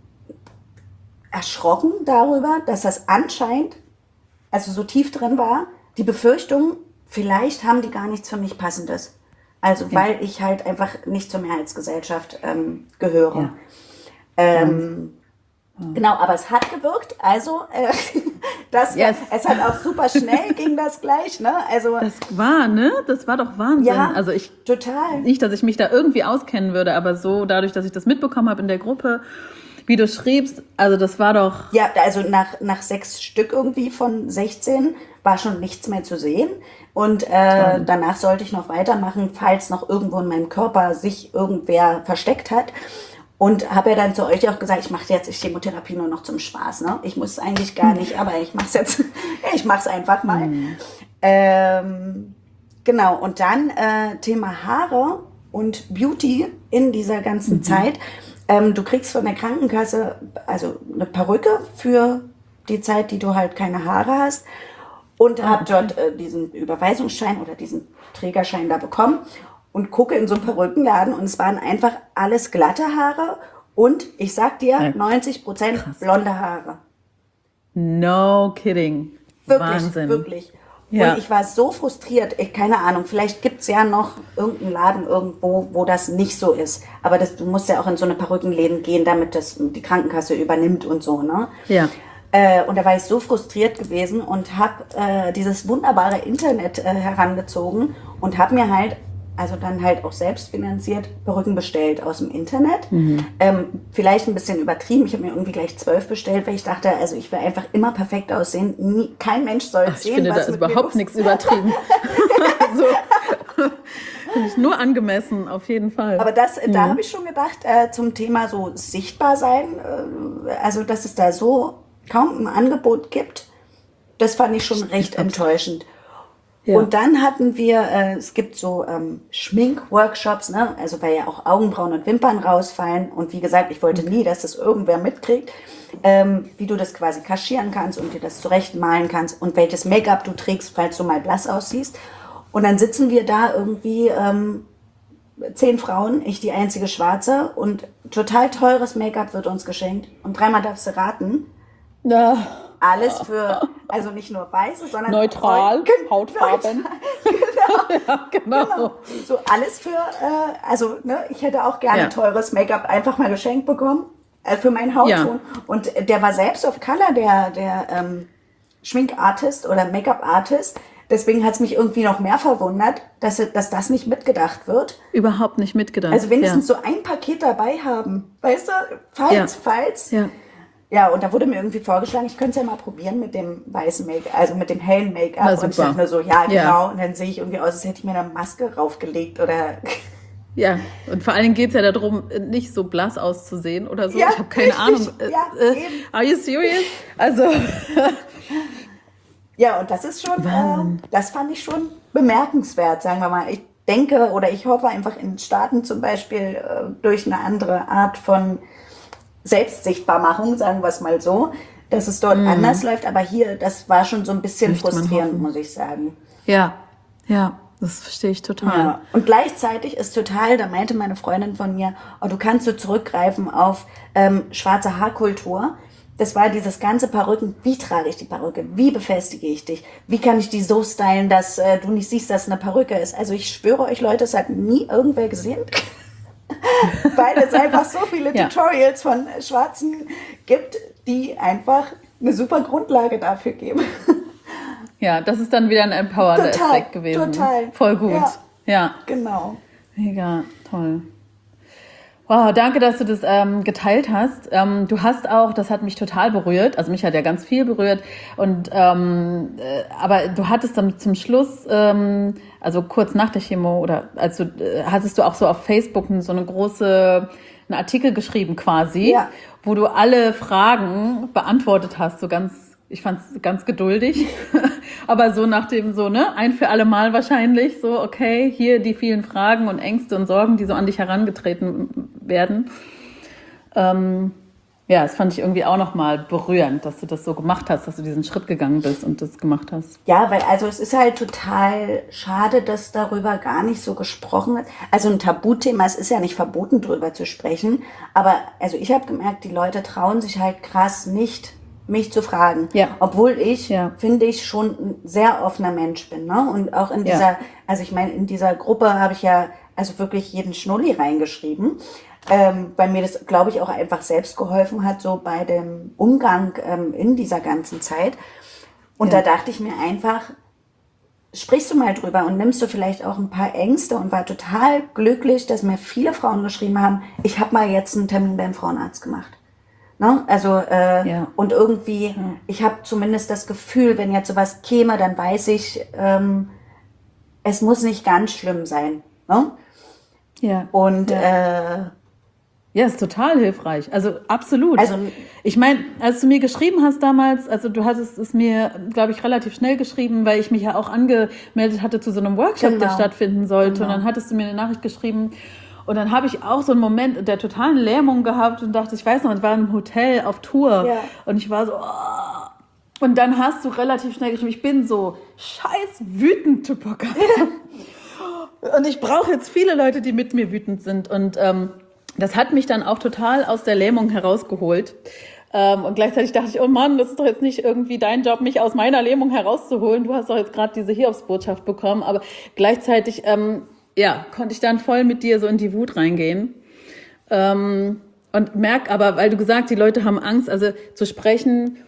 erschrocken darüber, dass das anscheinend, also so tief drin war, die Befürchtung, vielleicht haben die gar nichts für mich Passendes. Also ja. weil ich halt einfach nicht zur Mehrheitsgesellschaft ähm, gehöre. Ja. Ähm, ja. Genau, aber es hat gewirkt, also äh, das, yes. es hat auch super schnell ging das gleich, ne? Also das war, ne? Das war doch Wahnsinn. Ja, also ich total. Nicht, dass ich mich da irgendwie auskennen würde, aber so dadurch, dass ich das mitbekommen habe in der Gruppe, wie du schriebst, also das war doch... Ja, also nach, nach sechs Stück irgendwie von sechzehn war schon nichts mehr zu sehen. Und äh, danach sollte ich noch weitermachen, falls noch irgendwo in meinem Körper sich irgendwer versteckt hat. Und habe ja dann zu euch auch gesagt, ich mache jetzt Chemotherapie nur noch zum Spaß. Ne? Ich muss es eigentlich gar nicht, aber ich mache es jetzt, ich mache es einfach mal. Mhm. Ähm, genau, und dann äh, Thema Haare und Beauty in dieser ganzen mhm. Zeit. Ähm, du kriegst von der Krankenkasse also eine Perücke für die Zeit, die du halt keine Haare hast. Und ah, habe okay. dort äh, diesen Überweisungsschein oder diesen Trägerschein da bekommen. Und gucke in so einen Perückenladen und es waren einfach alles glatte Haare und ich sag dir, ja. neunzig Prozent blonde Haare. No kidding. Wirklich, Wahnsinn. wirklich. Ja. Und ich war so frustriert, ich, keine Ahnung, vielleicht gibt's ja noch irgendeinen Laden irgendwo, wo das nicht so ist. Aber das, du musst ja auch in so eine Perückenläden gehen, damit das die Krankenkasse übernimmt und so, ne? Ja. Äh, und da war ich so frustriert gewesen und habe äh, dieses wunderbare Internet äh, herangezogen und habe mir halt also dann halt auch selbst finanziert Perücken bestellt aus dem Internet. Mhm. Ähm, vielleicht ein bisschen übertrieben. Ich habe mir irgendwie gleich zwölf bestellt, weil ich dachte, also ich will einfach immer perfekt aussehen. Nie, kein Mensch soll Ach, sehen, ich finde, was da ist mit überhaupt mir nichts übertrieben. so. Finde ich nur angemessen, auf jeden Fall. Aber das, mhm. da habe ich schon gedacht, äh, zum Thema so sichtbar sein, äh, also dass es da so kaum ein Angebot gibt, das fand ich schon recht enttäuschend. Ja. Und dann hatten wir, äh, es gibt so ähm, Schminkworkshops, ne? Also weil ja auch Augenbrauen und Wimpern rausfallen. Und wie gesagt, ich wollte nie, dass das irgendwer mitkriegt, ähm, wie du das quasi kaschieren kannst und dir das zurechtmalen kannst und welches Make-up du trägst, falls du mal blass aussiehst. Und dann sitzen wir da irgendwie ähm, zehn Frauen, ich die einzige Schwarze und total teures Make-up wird uns geschenkt. Und dreimal darfst du raten. Ja. Alles für, also nicht nur weiße, sondern neutral, Freund, Hautfarben. Genau. ja, genau. genau. So alles für, äh, also ne, ich hätte auch gerne ja. teures Make-up einfach mal geschenkt bekommen äh, für meinen Hautton. Ja. Und der war selbst auf Color, der, der ähm, Schminkartist oder Make-up-Artist. Deswegen hat es mich irgendwie noch mehr verwundert, dass, dass das nicht mitgedacht wird. Überhaupt nicht mitgedacht. Also wenigstens ja. so ein Paket dabei haben. Weißt du, falls, ja. falls. Ja. Ja, und da wurde mir irgendwie vorgeschlagen, ich könnte es ja mal probieren mit dem weißen Make-up, also mit dem hellen Make-up. Und ich dachte mir so, ja, genau. Ja. Und dann sehe ich irgendwie aus, als hätte ich mir eine Maske raufgelegt oder... Ja, und vor allen Dingen geht es ja darum, nicht so blass auszusehen oder so. Ja, ich habe keine richtig. Ahnung. Ja, äh, are you serious? Also... ja, und das ist schon, äh, das fand ich schon bemerkenswert, sagen wir mal. Ich denke oder ich hoffe einfach in den Staaten zum Beispiel äh, durch eine andere Art von Selbstsichtbarmachung, sagen wir es mal so, dass es dort mm. anders läuft. Aber hier, das war schon so ein bisschen Möchte frustrierend, muss ich sagen. Ja, ja, das verstehe ich total. Ja. Und gleichzeitig ist total, da meinte meine Freundin von mir, oh, du kannst so zurückgreifen auf ähm, schwarze Haarkultur. Das war dieses ganze Perücken. Wie trage ich die Perücke? Wie befestige ich dich? Wie kann ich die so stylen, dass äh, du nicht siehst, dass es eine Perücke ist? Also ich schwöre euch, Leute, es hat nie irgendwer gesehen. Weil es einfach so viele ja. Tutorials von Schwarzen gibt, die einfach eine super Grundlage dafür geben. Ja, das ist dann wieder ein empowernder Aspekt gewesen. Total. Voll gut. Ja, ja. Genau. Mega toll. Wow, danke, dass du das ähm, geteilt hast. Ähm, du hast auch, das hat mich total berührt, also mich hat ja ganz viel berührt. Und ähm, äh, aber du hattest dann zum Schluss, ähm, also kurz nach der Chemo oder als du äh, hattest du auch so auf Facebook so eine große einen Artikel geschrieben quasi, Ja. wo du alle Fragen beantwortet hast, so ganz, ich fand es ganz geduldig, aber so nach dem so, ne, ein für alle Mal wahrscheinlich, so, okay, hier die vielen Fragen und Ängste und Sorgen, die so an dich herangetreten werden. Ähm, ja, das fand ich irgendwie auch nochmal berührend, dass du das so gemacht hast, dass du diesen Schritt gegangen bist und das gemacht hast. Ja, weil also es ist halt total schade, dass darüber gar nicht so gesprochen wird. Also ein Tabuthema, es ist ja nicht verboten, darüber zu sprechen. Aber also ich habe gemerkt, die Leute trauen sich halt krass nicht, mich zu fragen. Ja. Obwohl ich, Ja. finde ich, schon ein sehr offener Mensch bin. Ne? Und auch in Ja. dieser, also ich meine, in dieser Gruppe habe ich ja also wirklich jeden Schnulli reingeschrieben. Ähm, weil mir das, glaube ich, auch einfach selbst geholfen hat, so bei dem Umgang ähm, in dieser ganzen Zeit. Und Ja. da dachte ich mir einfach, sprichst du mal drüber und nimmst du vielleicht auch ein paar Ängste und war total glücklich, dass mir viele Frauen geschrieben haben, ich habe mal jetzt einen Termin beim Frauenarzt gemacht. Ne? Also, äh, Ja. und irgendwie, ich habe zumindest das Gefühl, wenn jetzt sowas käme, dann weiß ich, ähm, es muss nicht ganz schlimm sein. Ne? Ja. Und ja. äh, Ja, ist total hilfreich. Also absolut. Also- ich meine, als du mir geschrieben hast damals, also du hattest es mir, glaube ich, relativ schnell geschrieben, weil ich mich ja auch angemeldet hatte zu so einem Workshop, der Genau. stattfinden sollte. Genau. Und dann hattest du mir eine Nachricht geschrieben. Und dann habe ich auch so einen Moment der totalen Lähmung gehabt und dachte, ich weiß noch, ich war im Hotel auf Tour. Ja. Und ich war so, oh. Und dann hast du relativ schnell geschrieben, ich bin so scheiß wütend, Tupoka. Und ich brauche jetzt viele Leute, die mit mir wütend sind. Und ähm, das hat mich dann auch total aus der Lähmung herausgeholt. Ähm, und gleichzeitig dachte ich, oh Mann, das ist doch jetzt nicht irgendwie dein Job, mich aus meiner Lähmung herauszuholen. Du hast doch jetzt gerade diese Hiobsbotschaft bekommen. Aber gleichzeitig, ähm, ja, konnte ich dann voll mit dir so in die Wut reingehen. Ähm, und merk aber, weil du gesagt, die Leute haben Angst, also zu sprechen,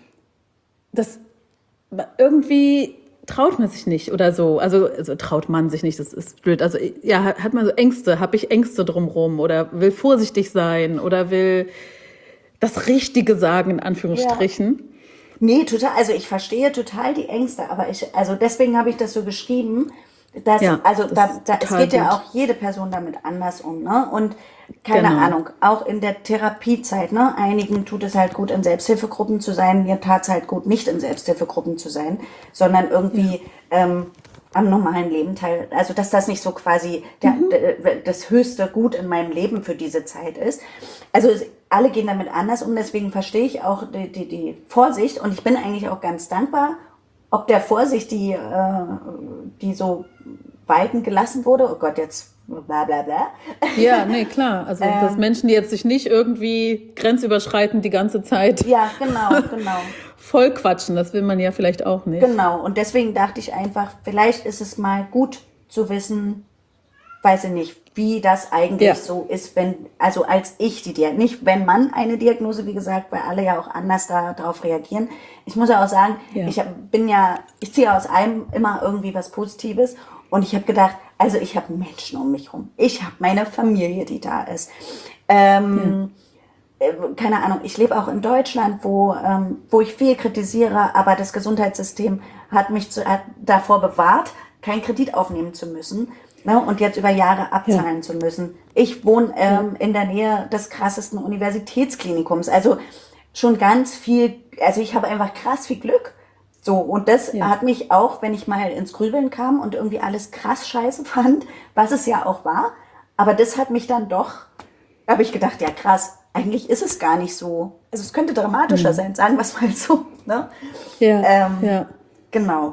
das irgendwie traut man sich nicht oder so. Also, also traut man sich nicht, das ist blöd. Also ja, hat man so Ängste, habe ich Ängste drumherum oder will vorsichtig sein oder will das Richtige sagen, in Anführungsstrichen. nee, total, also ich verstehe total die Ängste, aber ich, also deswegen habe ich das so geschrieben, dass, Ja, also das da, ist da, es total geht ja gut. auch jede Person damit anders um, ne? Und keine Genau. Ahnung, auch in der Therapiezeit, ne? Einigen tut es halt gut, in Selbsthilfegruppen zu sein, mir tat es halt gut, nicht in Selbsthilfegruppen zu sein, sondern irgendwie ähm, am normalen Leben teil, also dass das nicht so quasi der, Mhm. der, das höchste Gut in meinem Leben für diese Zeit ist. Also es, alle gehen damit anders um, deswegen verstehe ich auch die, die, die Vorsicht und ich bin eigentlich auch ganz dankbar, ob der Vorsicht, die, äh, die so walten gelassen wurde, oh Gott, jetzt bla bla bla. Ja, nee, klar. Also dass Menschen, die jetzt sich nicht irgendwie grenzüberschreitend die ganze Zeit Ja, genau, genau. voll quatschen, das will man ja vielleicht auch nicht. Genau, und deswegen dachte ich einfach, vielleicht ist es mal gut zu wissen, weiß ich nicht, wie das eigentlich Ja. so ist, wenn, also als ich die Diagnose, nicht wenn man eine Diagnose, wie gesagt, weil alle ja auch anders darauf reagieren. Ich muss ja auch sagen, Ja. ich hab, bin ja, ich ziehe aus allem immer irgendwie was Positives und ich habe gedacht, also ich habe Menschen um mich rum. Ich habe meine Familie, die da ist. Ähm, äh, keine Ahnung, ich lebe auch in Deutschland, wo, ähm, wo ich viel kritisiere, aber das Gesundheitssystem hat mich zu, hat davor bewahrt, keinen Kredit aufnehmen zu müssen, ne, und jetzt über Jahre abzahlen Ja. zu müssen. Ich wohne ähm, in der Nähe des krassesten Universitätsklinikums, also schon ganz viel, also ich habe einfach krass viel Glück. So, und das Ja. hat mich auch, wenn ich mal ins Grübeln kam und irgendwie alles krass scheiße fand, was es ja auch war, aber das hat mich dann doch, da habe ich gedacht, ja krass, eigentlich ist es gar nicht so, also es könnte dramatischer sein, sagen wir es mal so, ne? Ja, Ähm, ja. Genau.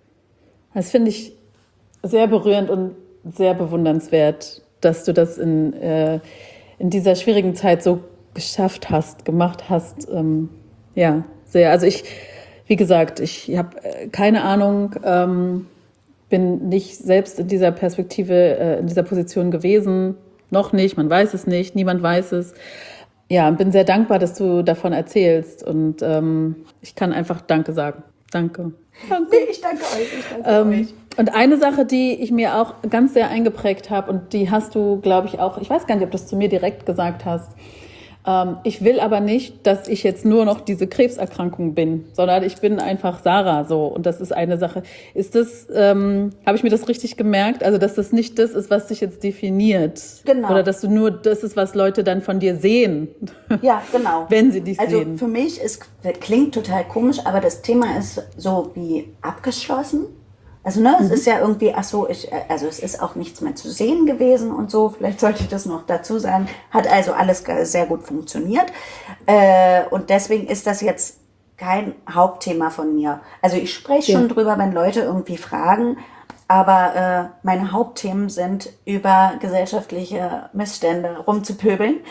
Das finde ich sehr berührend und sehr bewundernswert, dass du das in, äh, in dieser schwierigen Zeit so geschafft hast, gemacht hast. Ähm, ja, sehr. Also ich, wie gesagt, ich habe äh, keine Ahnung, ähm, bin nicht selbst in dieser Perspektive, äh, in dieser Position gewesen. Noch nicht, man weiß es nicht, niemand weiß es. Ja, und bin sehr dankbar, dass du davon erzählst. Und ähm, ich kann einfach Danke sagen. Danke. Danke. Nee, ich danke euch, ich danke Ähm, euch. und eine Sache, die ich mir auch ganz sehr eingeprägt habe, und die hast du, glaube ich, auch, ich weiß gar nicht, ob du das zu mir direkt gesagt hast, Ähm, ich will aber nicht, dass ich jetzt nur noch diese Krebserkrankung bin, sondern ich bin einfach Sarah so. Und das ist eine Sache. Ist das, ähm, habe ich mir das richtig gemerkt? Also, dass das nicht das ist, was dich jetzt definiert. Genau. Oder dass du nur das ist, was Leute dann von dir sehen. Ja, genau. Wenn sie dich also sehen. Also für mich ist, klingt total komisch, aber das Thema ist so wie abgeschlossen. Also ne, mhm. es ist ja irgendwie, ach so, ich, also es ist auch nichts mehr zu sehen gewesen und so, vielleicht sollte ich das noch dazu sagen, hat also alles sehr gut funktioniert äh, und deswegen ist das jetzt kein Hauptthema von mir. Also ich spreche schon ja. drüber, wenn Leute irgendwie fragen, aber äh, meine Hauptthemen sind über gesellschaftliche Missstände rumzupöbeln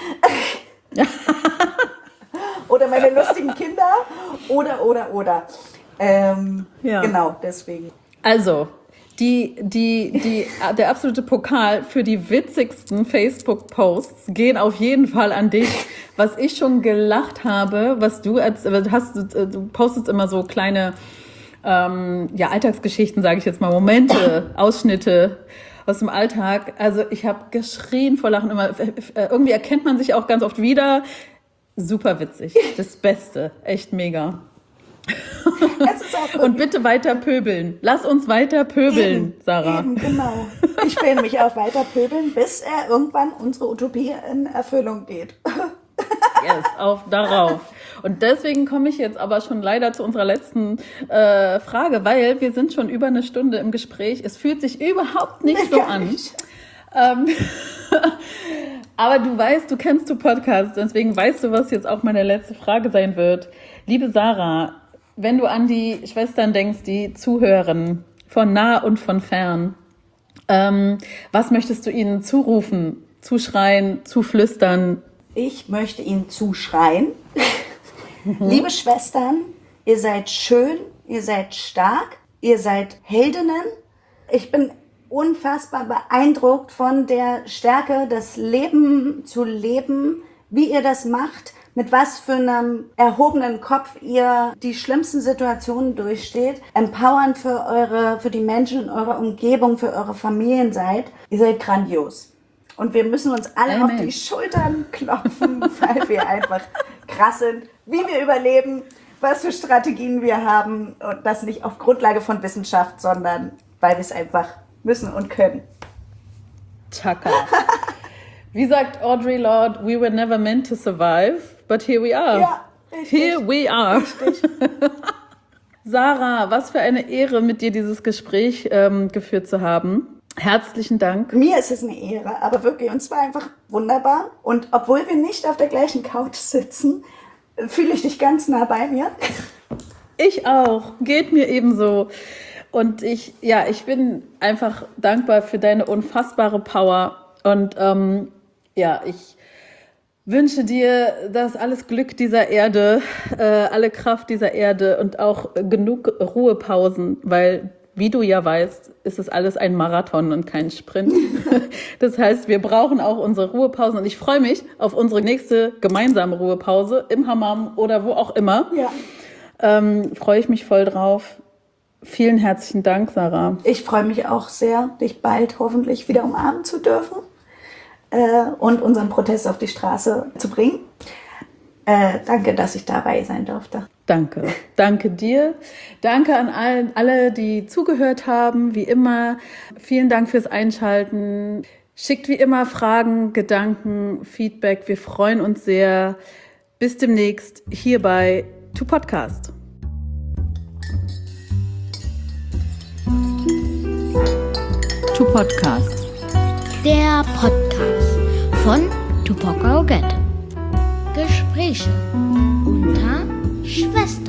oder meine lustigen Kinder oder, oder, oder. Ähm, ja. Genau, deswegen. Also, die, die, die, der absolute Pokal für die witzigsten Facebook-Posts gehen auf jeden Fall an dich. Was ich schon gelacht habe, was du als, hast, du postest immer so kleine, ähm, ja, Alltagsgeschichten, sage ich jetzt mal, Momente, Ausschnitte aus dem Alltag. Also, ich habe geschrien vor Lachen immer. Irgendwie erkennt man sich auch ganz oft wieder. Super witzig. Das Beste. Echt mega. Und bitte weiter pöbeln. Lass uns weiter pöbeln, eben, Sarah. Eben, genau. Ich will mich auch weiter pöbeln, bis er irgendwann unsere Utopie in Erfüllung geht. Yes, auf darauf. Und deswegen komme ich jetzt aber schon leider zu unserer letzten äh, Frage, weil wir sind schon über eine Stunde im Gespräch. Es fühlt sich überhaupt nicht nee, so an. Nicht. Ähm, aber du weißt, du kennst du Podcasts, deswegen weißt du, was jetzt auch meine letzte Frage sein wird. Liebe Sarah, wenn du an die Schwestern denkst, die zuhören, von nah und von fern, ähm, was möchtest du ihnen zurufen, zuschreien, zuflüstern? Ich möchte ihnen zuschreien. Mhm. Liebe Schwestern, ihr seid schön, ihr seid stark, ihr seid Heldinnen. Ich bin unfassbar beeindruckt von der Stärke, das Leben zu leben, wie ihr das macht, mit was für einem erhobenen Kopf ihr die schlimmsten Situationen durchsteht, empowernd für eure, für die Menschen in eurer Umgebung, für eure Familien seid. Ihr seid grandios. Und wir müssen uns alle Amen. Auf die Schultern klopfen, weil wir einfach krass sind, wie wir überleben, was für Strategien wir haben und das nicht auf Grundlage von Wissenschaft, sondern weil wir es einfach müssen und können. Chaka. Wie sagt Audre Lorde, we were never meant to survive, but here we are. Ja, richtig. Here we are. Richtig. Sarah, was für eine Ehre, mit dir dieses Gespräch ähm, geführt zu haben. Herzlichen Dank. Mir ist es eine Ehre, aber wirklich, und zwar einfach wunderbar. Und obwohl wir nicht auf der gleichen Couch sitzen, fühle ich dich ganz nah bei mir. Ich auch. Geht mir ebenso. Und ich, ja, ich bin einfach dankbar für deine unfassbare Power. Und ähm, ja, ich wünsche dir das alles Glück dieser Erde, äh, alle Kraft dieser Erde und auch genug Ruhepausen, weil, wie du ja weißt, ist es alles ein Marathon und kein Sprint. Das heißt, wir brauchen auch unsere Ruhepausen und ich freue mich auf unsere nächste gemeinsame Ruhepause im Hammam oder wo auch immer. Ja. Ähm, freue ich mich voll drauf. Vielen herzlichen Dank, Sarah. Ich freue mich auch sehr, dich bald hoffentlich wieder umarmen zu dürfen äh, und unseren Protest auf die Straße zu bringen. Äh, danke, dass ich dabei sein durfte. Danke. Danke dir. Danke an all, alle, die zugehört haben, wie immer. Vielen Dank fürs Einschalten. Schickt wie immer Fragen, Gedanken, Feedback. Wir freuen uns sehr. Bis demnächst hier bei To Podcast. To Podcast. Der Podcast von Tupoka Ogette. Gespräche unter Schwestern.